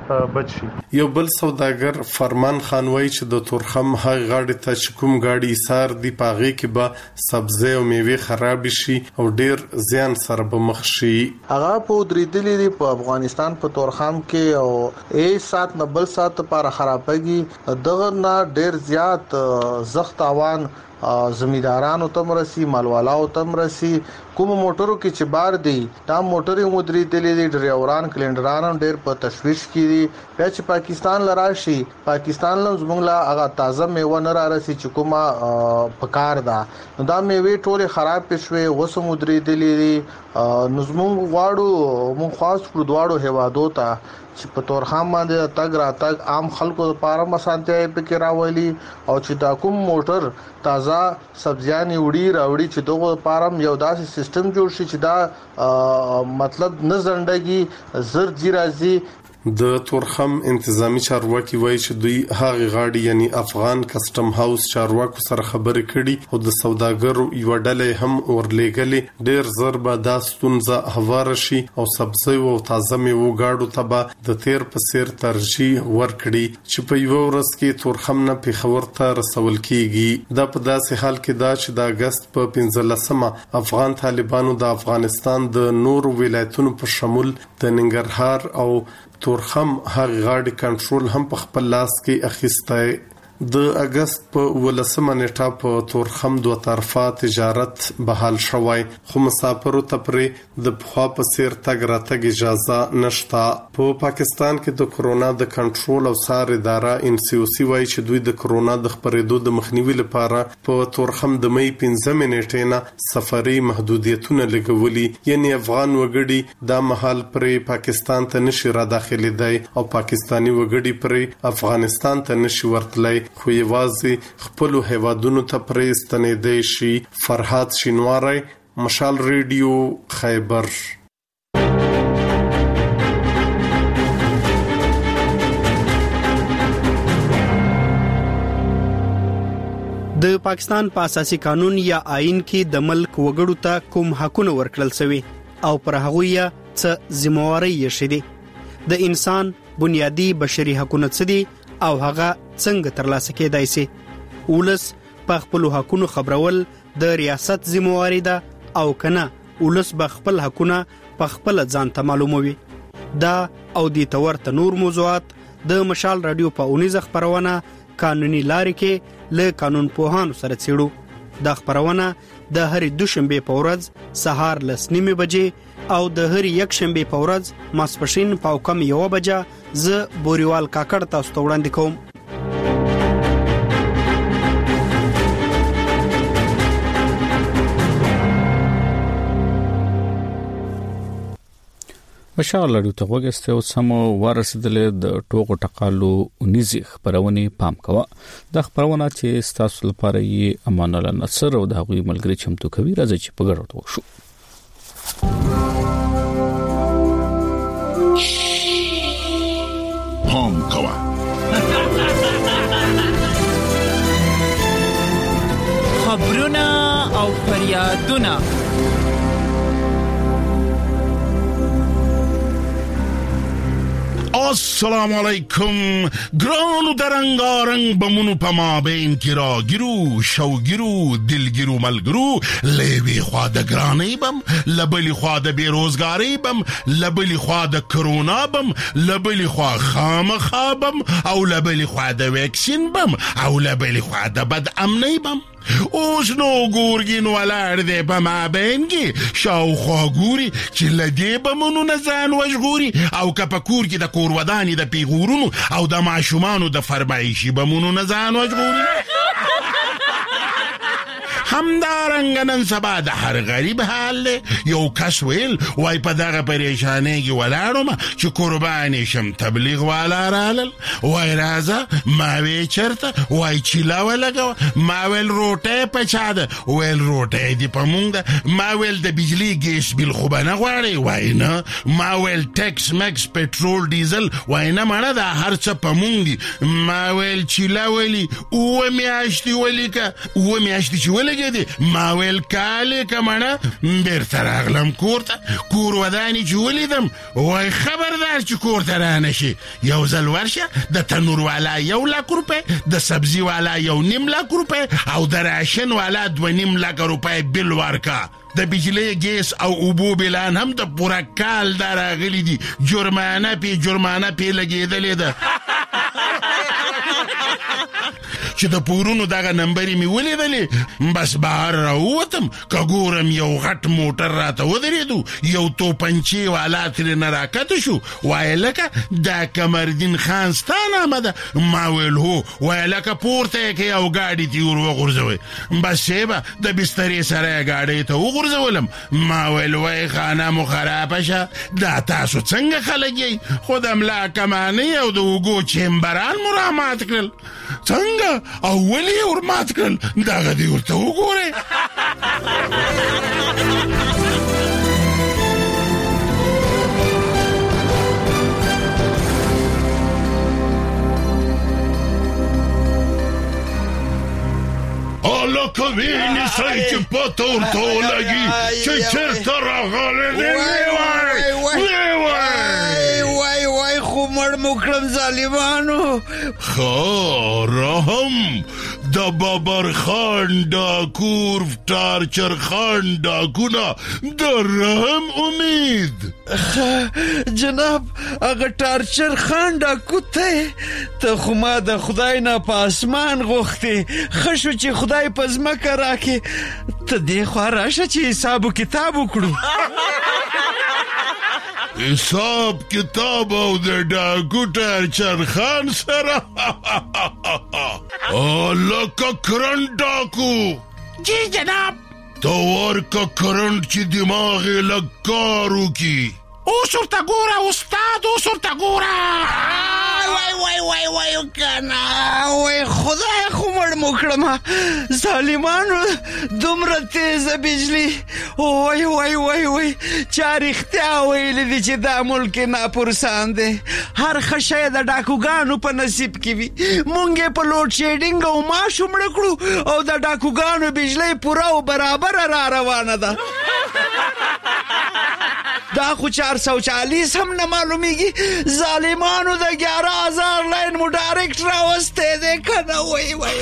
بچ شي. یو بل سوداګر فرمان خان وایي چې د تورخم هغه غاړي ته چې کوم غاړي ایثار دی پاغي کې به سبزی او میوه خراب شي او ډیر زیان سره به مخ شي. هغه په درېدلې دی په افغانستان په تورخم کې او ای سات نه بل سات لپاره خرابېږي دغه نه ډیر زیات زخت اوان زمیدارانو تم رسی مالوالو تم رسی کوم موټرو کې چې بار دی دا موټرې مدري دلې دي ډرایوران کلندران ډېر په تشویش کې دي بیا چې پاکستان لراشي پاکستان لم زمونږ لا هغه تازه میوه نه را رسی چې کومه پکار ده نو دا میوه ټوله خراب پښوي وسو مدري دلې دي نو زمونږ غواړو مونږ خاص پر دواړو هوادو ته چې په تورخم باندې تګ را تګ عام خلکو لپاره مسانتیا پکې راولي او چې دا کوم موټر تازه سبزیانې وړي راوړي چې دغه لپاره یو داسې سیستم جوړ شي چې دا مطلب نه زندګي زر جی راځي. د تورخم انتظامی چارواکي وایي چې دوی هغه غاډي یعنی افغان کسٹم هاوس چارواکو سره خبرې کړي او د سوداګرو یو ډلې هم ورلېګلې ډېر زر به دا ستونزه هوار شي او سبزی او تازه میوه غاډو ته به د تیر په سیر ترجیح ورکړي چې په یو ورځ کې تورخم نه پیښور ته رسول کیږي. دا په داسې حال کې دا چې د اگست په پنځلسمه افغان طالبانو د افغانستان د نورو ولایتونو په شمول د ننګرهار او تورخم هغه غاډي کنټرول هم په خپل لاس کې اخیسته. د اگست په ولسمه نیټه په تورخم دوه طرفه تجارت بحال شوی خو مسافرو ته پرې د پخوا په سیر تګ راتګ اجازه نشته. په پاکستان کې د کرونا د کنټرول او څار اداره ان سی او سی وايي چې دوی د کرونا د خپرېدو د مخنیوي لپاره په تورخم د مې پنځمه نیټه نه سفري محدودیتونه لګولي یعنی افغان وګړي د محل پرې پاکستان ته نشي را داخلي او پاکستانی وګړي پرې افغانستان ته نشي ورتلای خو یوازې خپل هیوادونو ته پرېستنې شي. فرحات شینواری مشال ریډیو خیبر. د پاکستان په اساسي قانون یا آئین کې د ملک وګړو ته کوم حقونه ورکړل شوی او پر هغه یې څه ذمہواری یې شې د انسان بنیادی بشري حقوقو څخه دي او هغه څنګه ترلاسه کېدای شي. ولس په خپل حقوقو خبرول د ریاست ذمہواری ده او کنه ولس به خپل حقوقونه په خپل ځان ته معلوموي. دا او د تورته نور موضوعات د مشال رادیو په اونیزه خبرونه قانوني لارې کې له قانون پوهانو سره څېړو. دا خبرونه د هر دوشنبه په ورځ سهار لس نیمه بجې او د هر یک شنبه په ورځ ماسپښین په کم یو بجه ز بوريوال کاکړ تاسو ته وړاندې کوم. مشال لري ته وګسته او سم ورسېدل د ټوغو ټقالو نيزي خبرونه پام کوا. د خبرونه چې تاسو لپاره یې امان الله نصر او د هغوی ملګری چمتو کوي راځي چې په ګډه وښو. پام کوا خبرونه او فریادونه السلام علیکم ګرانو درنګارنګ بمونو پما بین کې را ګرو شو ګرو دل ګرو ملګرو لوي خوا د ګرانې بم لبلی خوا د بیروزګاری بم لبلی خوا د کرونا بم لبلی خوا خامخابم او لبلی خوا د ویکسین بم او لبلی خوا د بد امنی بم. اوس نو ګورګین ولر دې په ما بینګي شاوخوا ګوري چې لدې بمونو نه ځان وژغوري او کپکور کې د کور ودانې د پیغورونو او د ماشومانو د فرمایشي بمونو نه ځان وژغوري. همدارنګ نن سبا د هر غریب حال یو کس ویل وای په دغه پریشانۍ کې ولاړم چې قرباني شم تبلیغ والا رالل وای راځه ما وی چرته وای چیلا ولګو ما ویل روټه پچاده ویل روټه دی پمونږ ما ویل د بجلی ګیس بیل خو بنه غواړي وای نه ما ویل ټیکس مکس پټرول ډیزل وای نه مړه دا هر څه پمونږ دی ما ویل چیلا ویلی او میاشتي ولیکه او میاشتي چې ولګېدې. ما ویل کالې کمڼه بیرته راغلم کور ته. کور ودانې چې ولیدم وای خبردار چې کور ته رانه شي یو ځل ورشه د تنور والا یو لاک روپۍ، د سبزي والا یو نیم لاک روپۍ او د راشن والا دوه نیم لاک روپۍ بل ورکا. د بجلی ګیس او اوبو بلان هم د پوره کال دا راغلي دي. جرمانه پې جرمانه پې لګېدلې ده. چې د پورونو دغه نمبرې مې ولیدلې بس بهر راووتم که ګورم یو غټ موټر راته ودرېدو، یو توپنچې والا ترېنه راکته شو. وایه لکه دا قمردین خان ستا نامه ده؟ ما ویل هو. وایه لکه پورته یې کړې او ګاډي ته ور وغورځوئ. بس شیبه د بسترې سره یې ګاډۍ ته وغورځولم. ما ویل وایي خانه مو خرابه شه، دا تاسو څنګه خلک یئ؟ خو د ملا کمانۍ او د اوږو چیمبران مو رامات کړل. څنګه او ولې ور مات کړل؟ دغه دې ورته وګورئ. لکه وینې سئ چې پته ورته ولګي چې چېرته راغلی دی. وی وی وای وای خو مړ مو کړم ظالمانو. ښه رحم د بابر خان ډاکور ټارچر خان ډاکونه د رحم امید. جناب هغه ټارچر خان ډاکو ته ته خو ما د خدای نه په اسمان غوښتې. ښه شو چې خدای په ځمکه راکې. ته دې خوا راشه چې حساب و کتاب وکړو. حساب کتاب او د ډاکو ټارچر خان سره؟ لکه کرنټ ډاکو. جی جناب. ته ورکه کرنټ چې دماغ یې لږ کار وکړي. اوس ورته ګوره استاد، اوس ورته ګوره. وای وای وای وای کنه وای خدای خو مړ مو کړم. ظالمانو دومره تیزه بجلی. وای وای وای وای چا رښتیا ویلي دي چې دا ملک ناپرسان دی. هر ښه شی د ډاکوګانو په نصیب کې وي. مونږ یې په لوډ شیډینګ او ماشو مړه کړو او د ډاکوګانو بجلی پوره او برابره را روانه ده. دا خو چار سو چالیس هم نه معلومیږي. ظالمانو د ګیاره هزار لاین مو ډایرکټ راوستی دی که نه؟ وای وای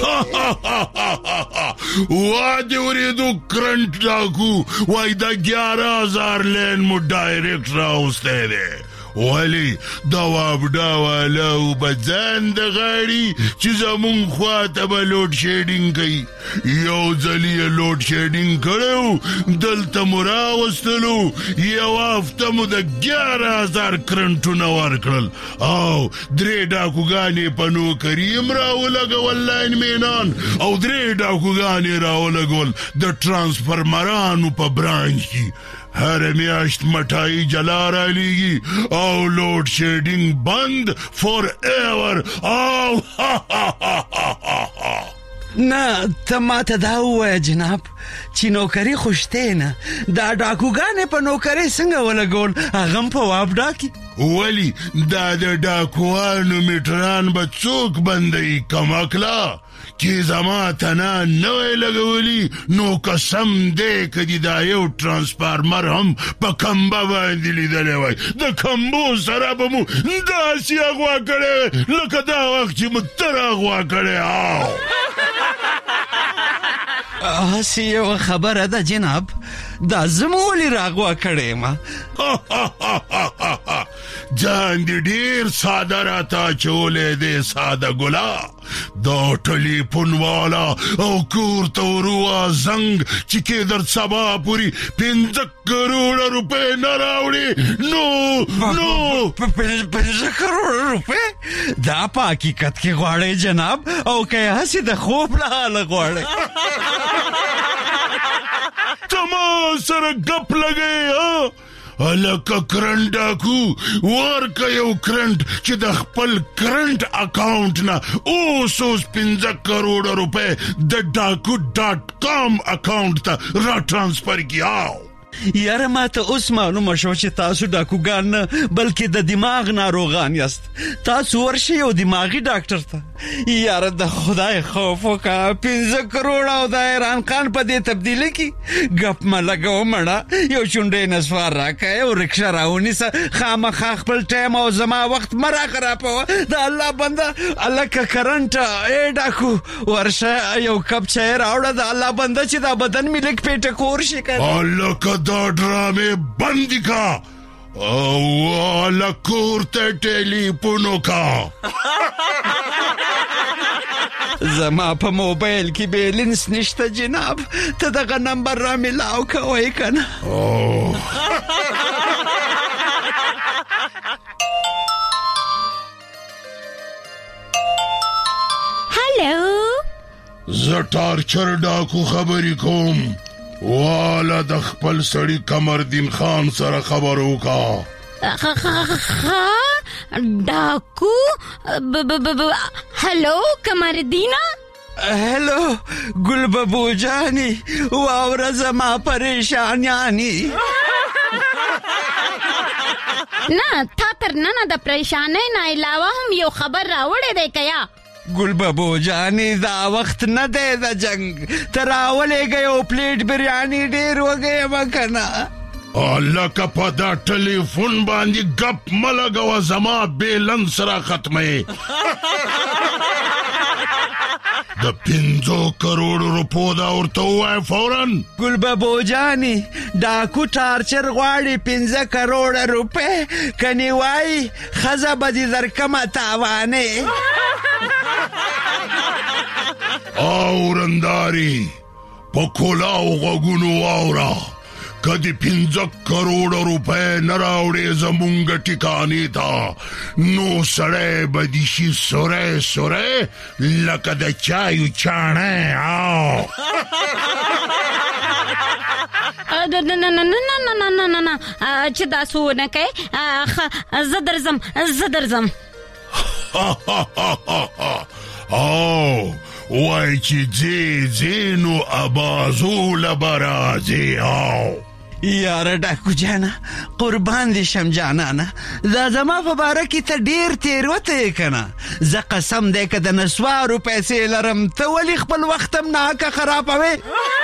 وا دې ورېدو کرنټ ډاکو وای د ګیاره هزار لاین مو ډایرکټ راوستی دی. ولی دوابډا والا او بځان د غاړي چې زمون خواته به لوډ شیډینګ کوي. یو ځل یې لوډ شیډینګ کړی دلته مو راوستلو یو هفته مو د ګیاره هزار کرنټونه ورکړل او درې ډاکوګانې په نوکري یم راولګول لاین مینان او درې ډاکوګانې راولګول د ټرانسفرمرانو په برانچ کې. هر میاشت مټای جلا را لیږي او لوډ شیډینګ بند فور ایور. او نه ته ماته دا ووایه جناب چې نوکري خو شته نه، دا ډاکوګانې په نوکرۍ څنګه ولګول؟ هغه هم په وابډا کې. ولی دا د ډاکوانو میټران به څوک بندوي کمکله چې زما تنه نوی لګولی نو قسم دی که دي دا یو ټرانسفارمر هم په کمبه باندې لیدلی وای. د کمبو سره به مو داسې اغوا کړی لکه دا وخت چې مو تر اغوا کړی. او هسې یوه خبره ده جناب، دا زه مو ولې راغوا کړی یم؟ جان دې ډېر ساده راته اچولی دی ساده ګلا. دا ټلیفون والا او کور ته وروا زنګ چې کېدر سبا پورې پنځه کروړه روپۍ نه راوړي نو نو پنځه کروړه روپۍ؟ دا په حقیقت کې غواړئ جناب او که یې هسې د خوب له حاله غواړئ؟ ته ما سره ګپ لګئ لکه کرنټ ډاکو ورکه یو کرنټ چې د خپل کرنټ اکاونټ نه اوس اوس پنځه کروړه روپۍ د ډاکو ډاټ کام اکاونټ ته را ټرانسفر کړي. یاره ما ته اوس معلومه شو چې تاسو ډاکوګان نه بلکې د دماغ ناروغان یاست. تاسو ورشئ یو دماغي ډاکټر ته. یاره د خدای خوف وکړه، پنځه کروړه او د ایران خان په دې تبدیلي کې ګپ مه لګوه مړه. یو چونډۍ نسوار راکړه، یو رکشه راونیسه، خامخا خپل ټایم او زما وخت مه راخرابوه. د الله بنده هلکه کرنټه ای ډاکو ورشه یو کپ چای راوړه د الله بنده چې دا بدن مې لږ پیټه کور شي که هلکه دا ډرامې بندې که او هلک کور ته ټیلیفون وکړه. زما په موبایل کې بیلنس نشته جناب، ته دغه نمبر را ملاو کوئ که نه؟ هلو زه ټارچر ډاکو خبرې کوم، والا د خپل سړي قمردین خان سره خبر وکړه. ډاکو هلو قمردینا. هلو ګل ببو جانی واوره زما پریشانیانی. نه تا تر ننه د پریشانۍ نه علاوه هم یو خبر راوړی دی که یا؟ ګل ببو جانی دا وخت نه دی د جنگ، ته راولېږه یو پلیټ بریاني ډېر وږیم که نه؟ لکه په دا ټلیفون باندې ګپ مه لګوه، زما بیلنس را ختموي. د پنځو کروړو روپو دا ورته ووایه فوراً. ګل ببو جانی ډاکو ټارچر غواړي پنځه کروړه روپۍ، کنې وایي ښځه به دې درکمه تاوانې. اورنداري په کلاو غوږونو واوره، که د پنځه کروړه روپۍ نه راوړې زمونږ ټکانې ته نو سړی به دې شي سوری سوری لکه د چایو چاڼی. نه نه نه نه نه نه نه نه چې داسې ونه کوې، زه درځم زه درځم. او وای چې ځې ځې نو ابازوله به راځې. او یاره ډاکو جانه قربان دې شم جانانه، دا زما په باره کې ته ډېر تېروته یې که نه؟ زه قسم دی که د نسوارو پیسې لرم، ته ولې خپل وخت هم ناحقه خرابوې؟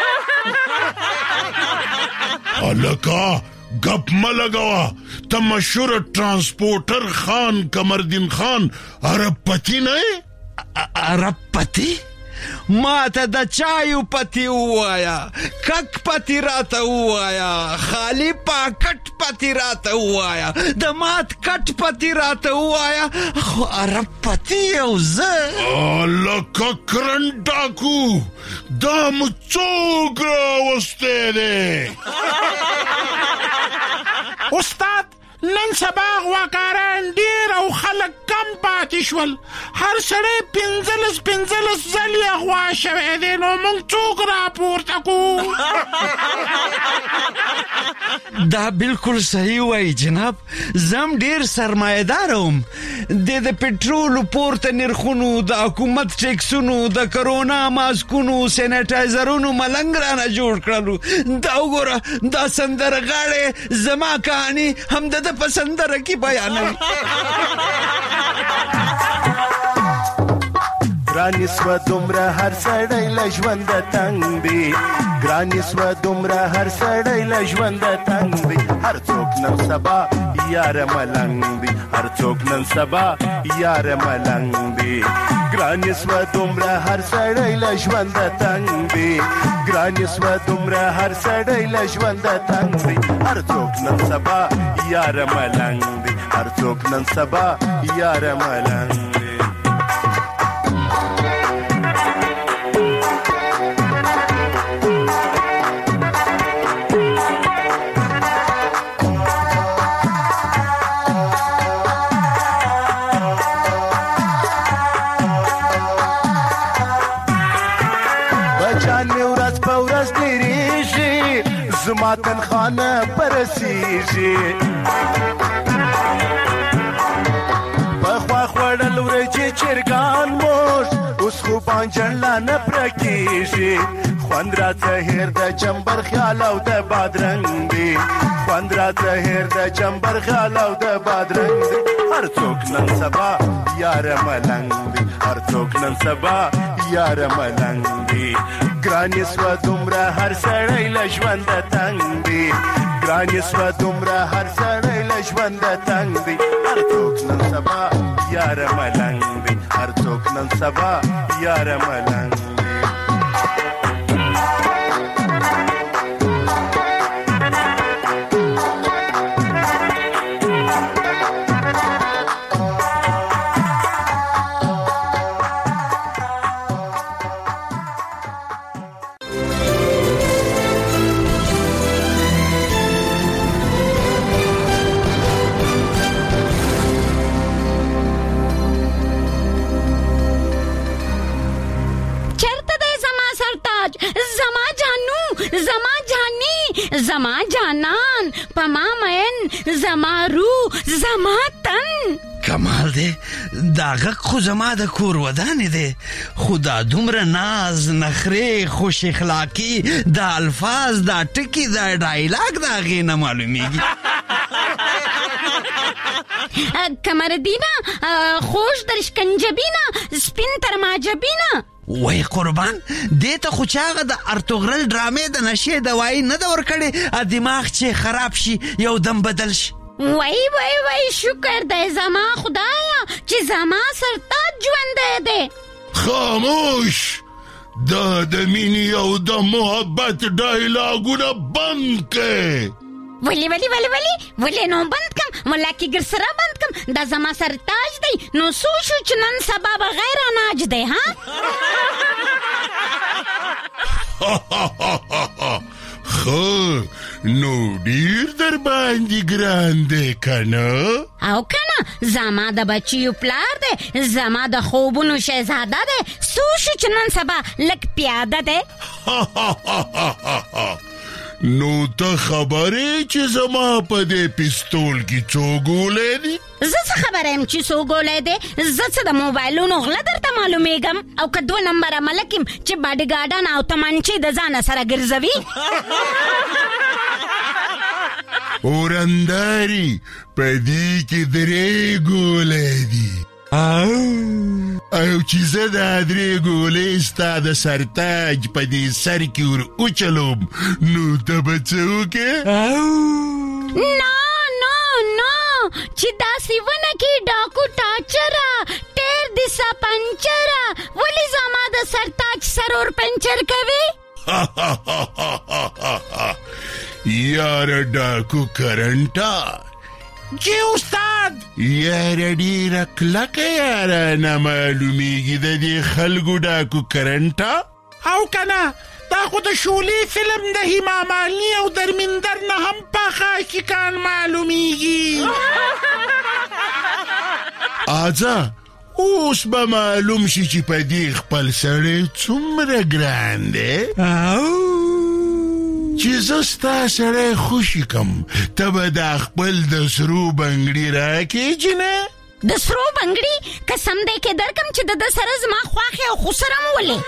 هلکه ګپ مه لګوه، ته مشهوره ټرانسپورټر خان قمردین خان عرب پتی نه یې؟ عرب پتی؟ ما ته د چایو پتی ووایا، کک پتی راته ووایا، خالی پاکټ پتی راته ووایا، د مات کټ پتی راته ووایا، خو عرب پتی یو زه. لکه کرن ډاکو دا مو څوک راوستی دی؟ استاد نن سبا غواګاران ډېر او خلک کم پاتې شول، هر سړی پنځلس پنځلس ځلې غوا شوی دی، نو موږ څوک راپورته کوو؟ دا بالکل صحیح وایي جناب، زم ډېر سرمایه‌دار وم. د د پټرولو پورته نرخونو، د حکومت ټیکسونو، د کرونا ماسکونو، سینیټایزرونو ملنګ رانه جوړ کړلو. دا وګوره دا سندرغاړی زما کهاني هم د په سندره کې بیانوي. ګرانې سوه دومره هر سړی له ژونده تنګ دی، ګرانې سوه دومره هر سړی له ژونده تنګ دی، هر څوک نن سبا یاره ملنګ دی، هر څوک نن سبا یاره ملنګ دی. ګرانې سوه دومره هر سړی له ژونده تنګ دی، ګرانې سوه دومره هر سړی له ژونده تنګ دی، هر څوک نن سبا یاره ملنګ دی، هر څوک نن سبا یاره ملنګ دی. زما تنخانه پرسیږي، پخوا خوړل ورجې چرګان موږ، اوس خو جنلا نه پرکیږي خوند را هیر د چمبر خیال او د بادرنګ دی خوند را هیر د چمبر خیال او د بادرنګ دی هر څوک نن سبا یار ملنګ دی هر څوک نن سبا یار ملنګ دی ګرانی سو دومره هر سړی لژوند تنگ دی ګرانی سو دومره هر سړی لژوند تنگ دی هر څوک نن سبا یار ملنګ دی هر څوک نن سبا یار ملنګ زما جانان پما مین زما روح زما تن کمال دی دا غږ خو زما د کور ودانې دی خو دا دومره ناز نخرې خوش اخلاقي دا الفاظ دا ټکي دا ډایلاګ د هغې نه معلومیږي کمردینه خوش در شکنجبینه سپین تر ماجبینه وای قربان دیتا خو چاغه د ارتوغرل ډرامې د نشې دوايي نه د ورکړې ا دماغ چې خراب شي یو دم بدل شي وای وای وای شکر دی زما خدایا چې زما سرتاج ژوند دی خاموش دا د مینې او د محبت ډایلاګونه بند کړئ ولی ولی ولی ولی ولی نو بند کم ملا کی گر سره بند کم دا زما سرتاج دی نو سوچو چې نن سبا بغیر اناج دی ها خو نو ډیر در باندې ګران دی کنه او کنه زما د بچیو پلار دی زما د خوبونو شهزاده دی سوچو چې نن سبا لک پیاده دی نو ته خبرې چې زما په دې پستول کې څو ګولې دي زه څه خبره یم چې څو ګولې دي زه څه د موبایلونو غله درته معلومیږم او که دوه نمبره ملک یم چې باډیګارډان او تمانچې د ځانه سره ګرځوي اورنداري په دې کې درې ګولې دي او چې زه د درې ګولې ستا د سرتاج په دې سر کې ور اوچلوم نو ته به څه وکې نو نو نو چې داسې ونه کې ډاکو ټاچره ټیر دې سا پنچره ولې زما د سرتاج سر ور پنچر کوي یاره ډاکو کرنټا جی استاد یاره ډیره کلکه یاره نه معلومیږي د دې خلکو ډاکو کرنټا او کنه دا خو د شولې فلم د هیما مالني او درمندر نه هم پخه شکان معلومیږي آځه اوس به معلوم شي چې په دې خپل سړی څومره ګران دی چې زه ستا سړی خوشي کم ته به دا خپل د سرو بنګړي راکې جنه د سرو بنګړي قسم دی کې درکم چې د ده سره زما خواښې او خسرم ولې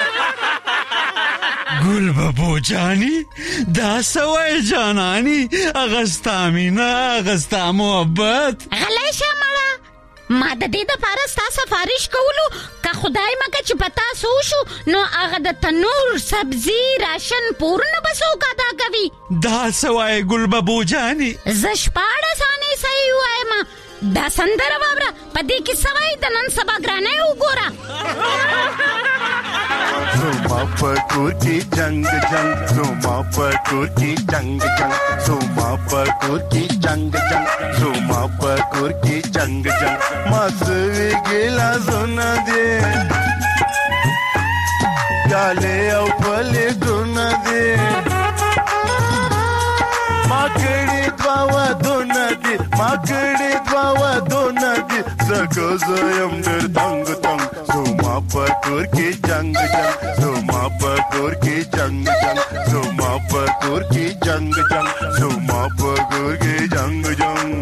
ګل بابو جانی دا سوای جانانی اغستا مینا اغستا محبت غلی شه مړه ما د دې دپاره ستا سفارش کولو که خدای مکه چې په تاسو وشو نو هغه د تنور سبزي راشن پورونه به څوک ادا کوي دا سوای ګل بابو جانی زه شپاړس آنې صحیح وایم دا سندره واوره په دې کې سوای د نن سبا ګرانۍ وګوره زما په کور کې جنگ جنگ زما په کور کې جنگ جنگ زما په کور کې جنگ جنگ زما په کور کې جنگ جنگ ما سوي ګلا زونه دي ګاله او پلي دونه دي ما کړي دوا دونه دي ما کړي دوا دونه دي زګو زم در تنگ تنگ زما په کور کې جنگ جنگ زما په کور کې جنگ جنگ زما په کور کې جنگ جنگ زما په کور کې جنگ جنگ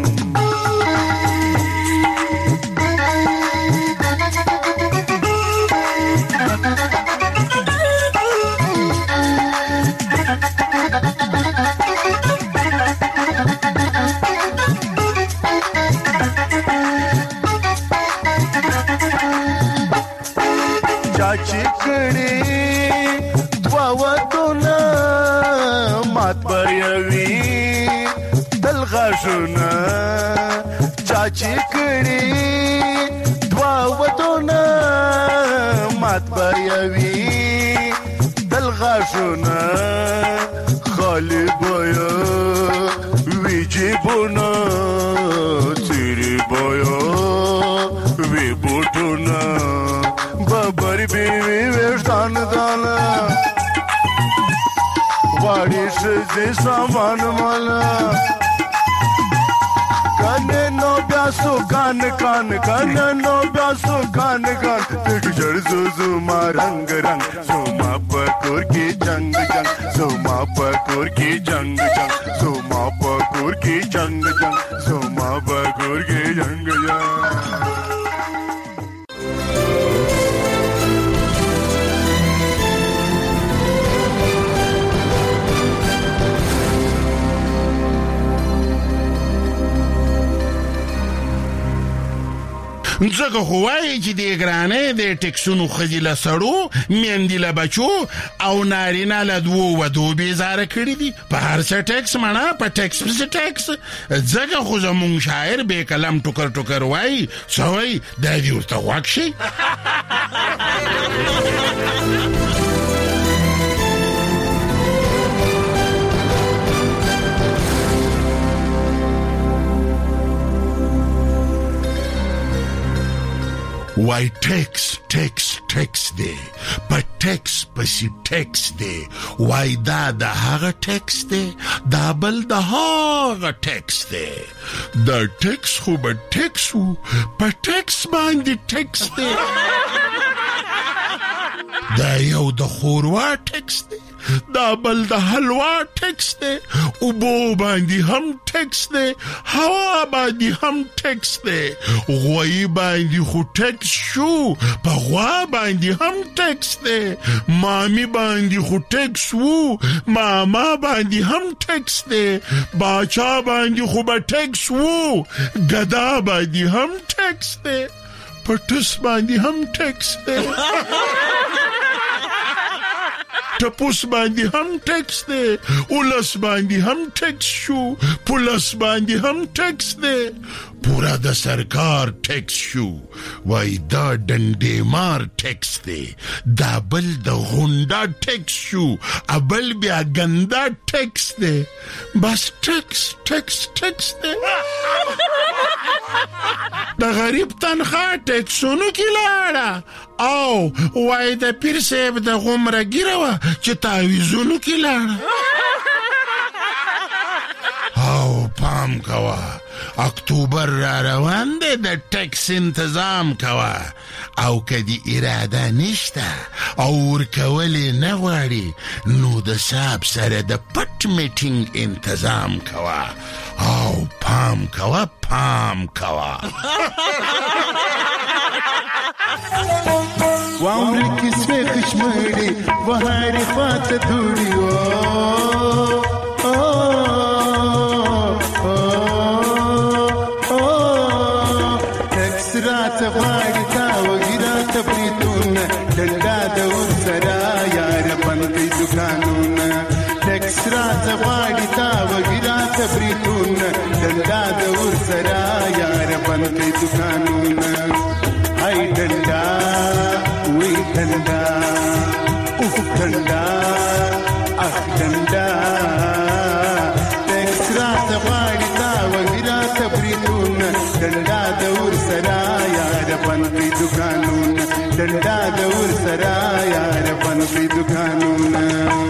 غاښونه چاچی کړي دوا ودونه مات بیاوي دل غاښونه خالی بیا وی جیبونه تیری بیا وی بوټونه ببر بیوی ویشتان دانا غواړي ښځې سامان مالا کنه نو بیا سو کان کان کنه نو بیا سو کان کان تک جړ زو زو ما رنگ رنگ سو ما پکور کی جنگ جنگ سو ما پکور کی جنگ جنگ سو ما پکور کی جنگ جنگ سو ما پکور کی جنگ جنگ ځکه خو وایي چې د ګرانۍ د ټکسونو ښځې له سړو میندې له بچو او نارینه له دوو ودو بېزاره کړي دي په هر څه ټکس مڼه په ټکس پسې ټکس ځکه خو زمونږ شاعر بې قلم ټوکر ټوکر وایي څه وایي دا دې ورته غوږ شي وای ټکس ټکس ټکس دی په ټکس پسې ټکس دی وای دا د هغه ټکس دی دا بل د هغه ټکس دی د ټکس خو به ټکس و په ټکس باندې ټکس دی دا یو د خوروا ټکس دی دا بل د حلوا ټکس دی اوبو باندې هم ټکس دی هوا باندې هم ټکس دی غوی باندې خو ټکس شو په غوا باندې هم ټکس دی مامي باندې خو ټکس وو ماما باندې هم ټکس دی باچا باندې خو به ټکس وو ګدا باندې هم ټکس دی پټس باندې هم ټکس دی ټپوس باندې هم ټکس دی اولس باندې هم ټکس شو پولس باندې هم ټکس دی پورا د سرکار ټکس شو وای دا ډنډې مار ټکس دی دا بل د غونډه ټکس شو ابل بیا ګنده ټکس دی بس ټکس ټکس ټکس دی د غریب تنخواه ټکسونو کې لاړه او وای د پیر صاحب د غومره ګیره وه چې تعویزونو کې لاړه او پام کوه اکتوبر را روان دی د ټکس انتظام کوه او که دی اراده نشته او ورکولې نه غواړي نو د صاحب سره د پټ میټینګ انتظام کوه او پام کوه پام کوه وامر کسوی خشمړي وهاري فات دوړي او ټکس رات غاړي تا وګرا ته پریتونه ډنډا د ور سرا یار بندي دکانونه ټکس رات غاړي تا وګرا ته پریتونه ډنډا د ور سرا یار بندي دکانونه هاي ډنډا وی ډنډا اوف ډنډا اخ ډنډا ټکس رات غاړي تا وګرا ته پریتونه ډنډا د ور سرا یار بندي دکانونه ډنډا د ور سرا یار بندي دکانونه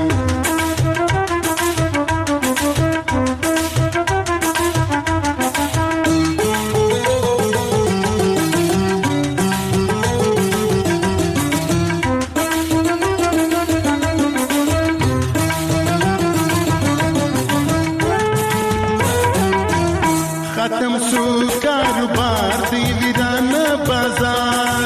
ختم شو کاروبار دی ویران بازار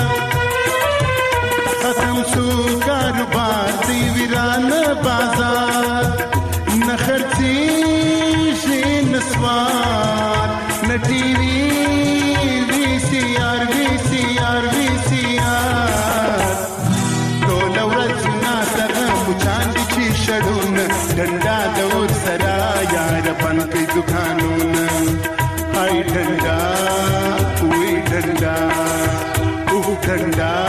ختم شو کاروبار دی ویران بازار نخرتی شین سوار نټی وی وی سی آر وی سی آر وی سی آر ټول ورځ نا سره مچان دي چې شډون ډنډا د ور سرا یار بن کې دکانونه डंडा, वही डंडा, वो डंडा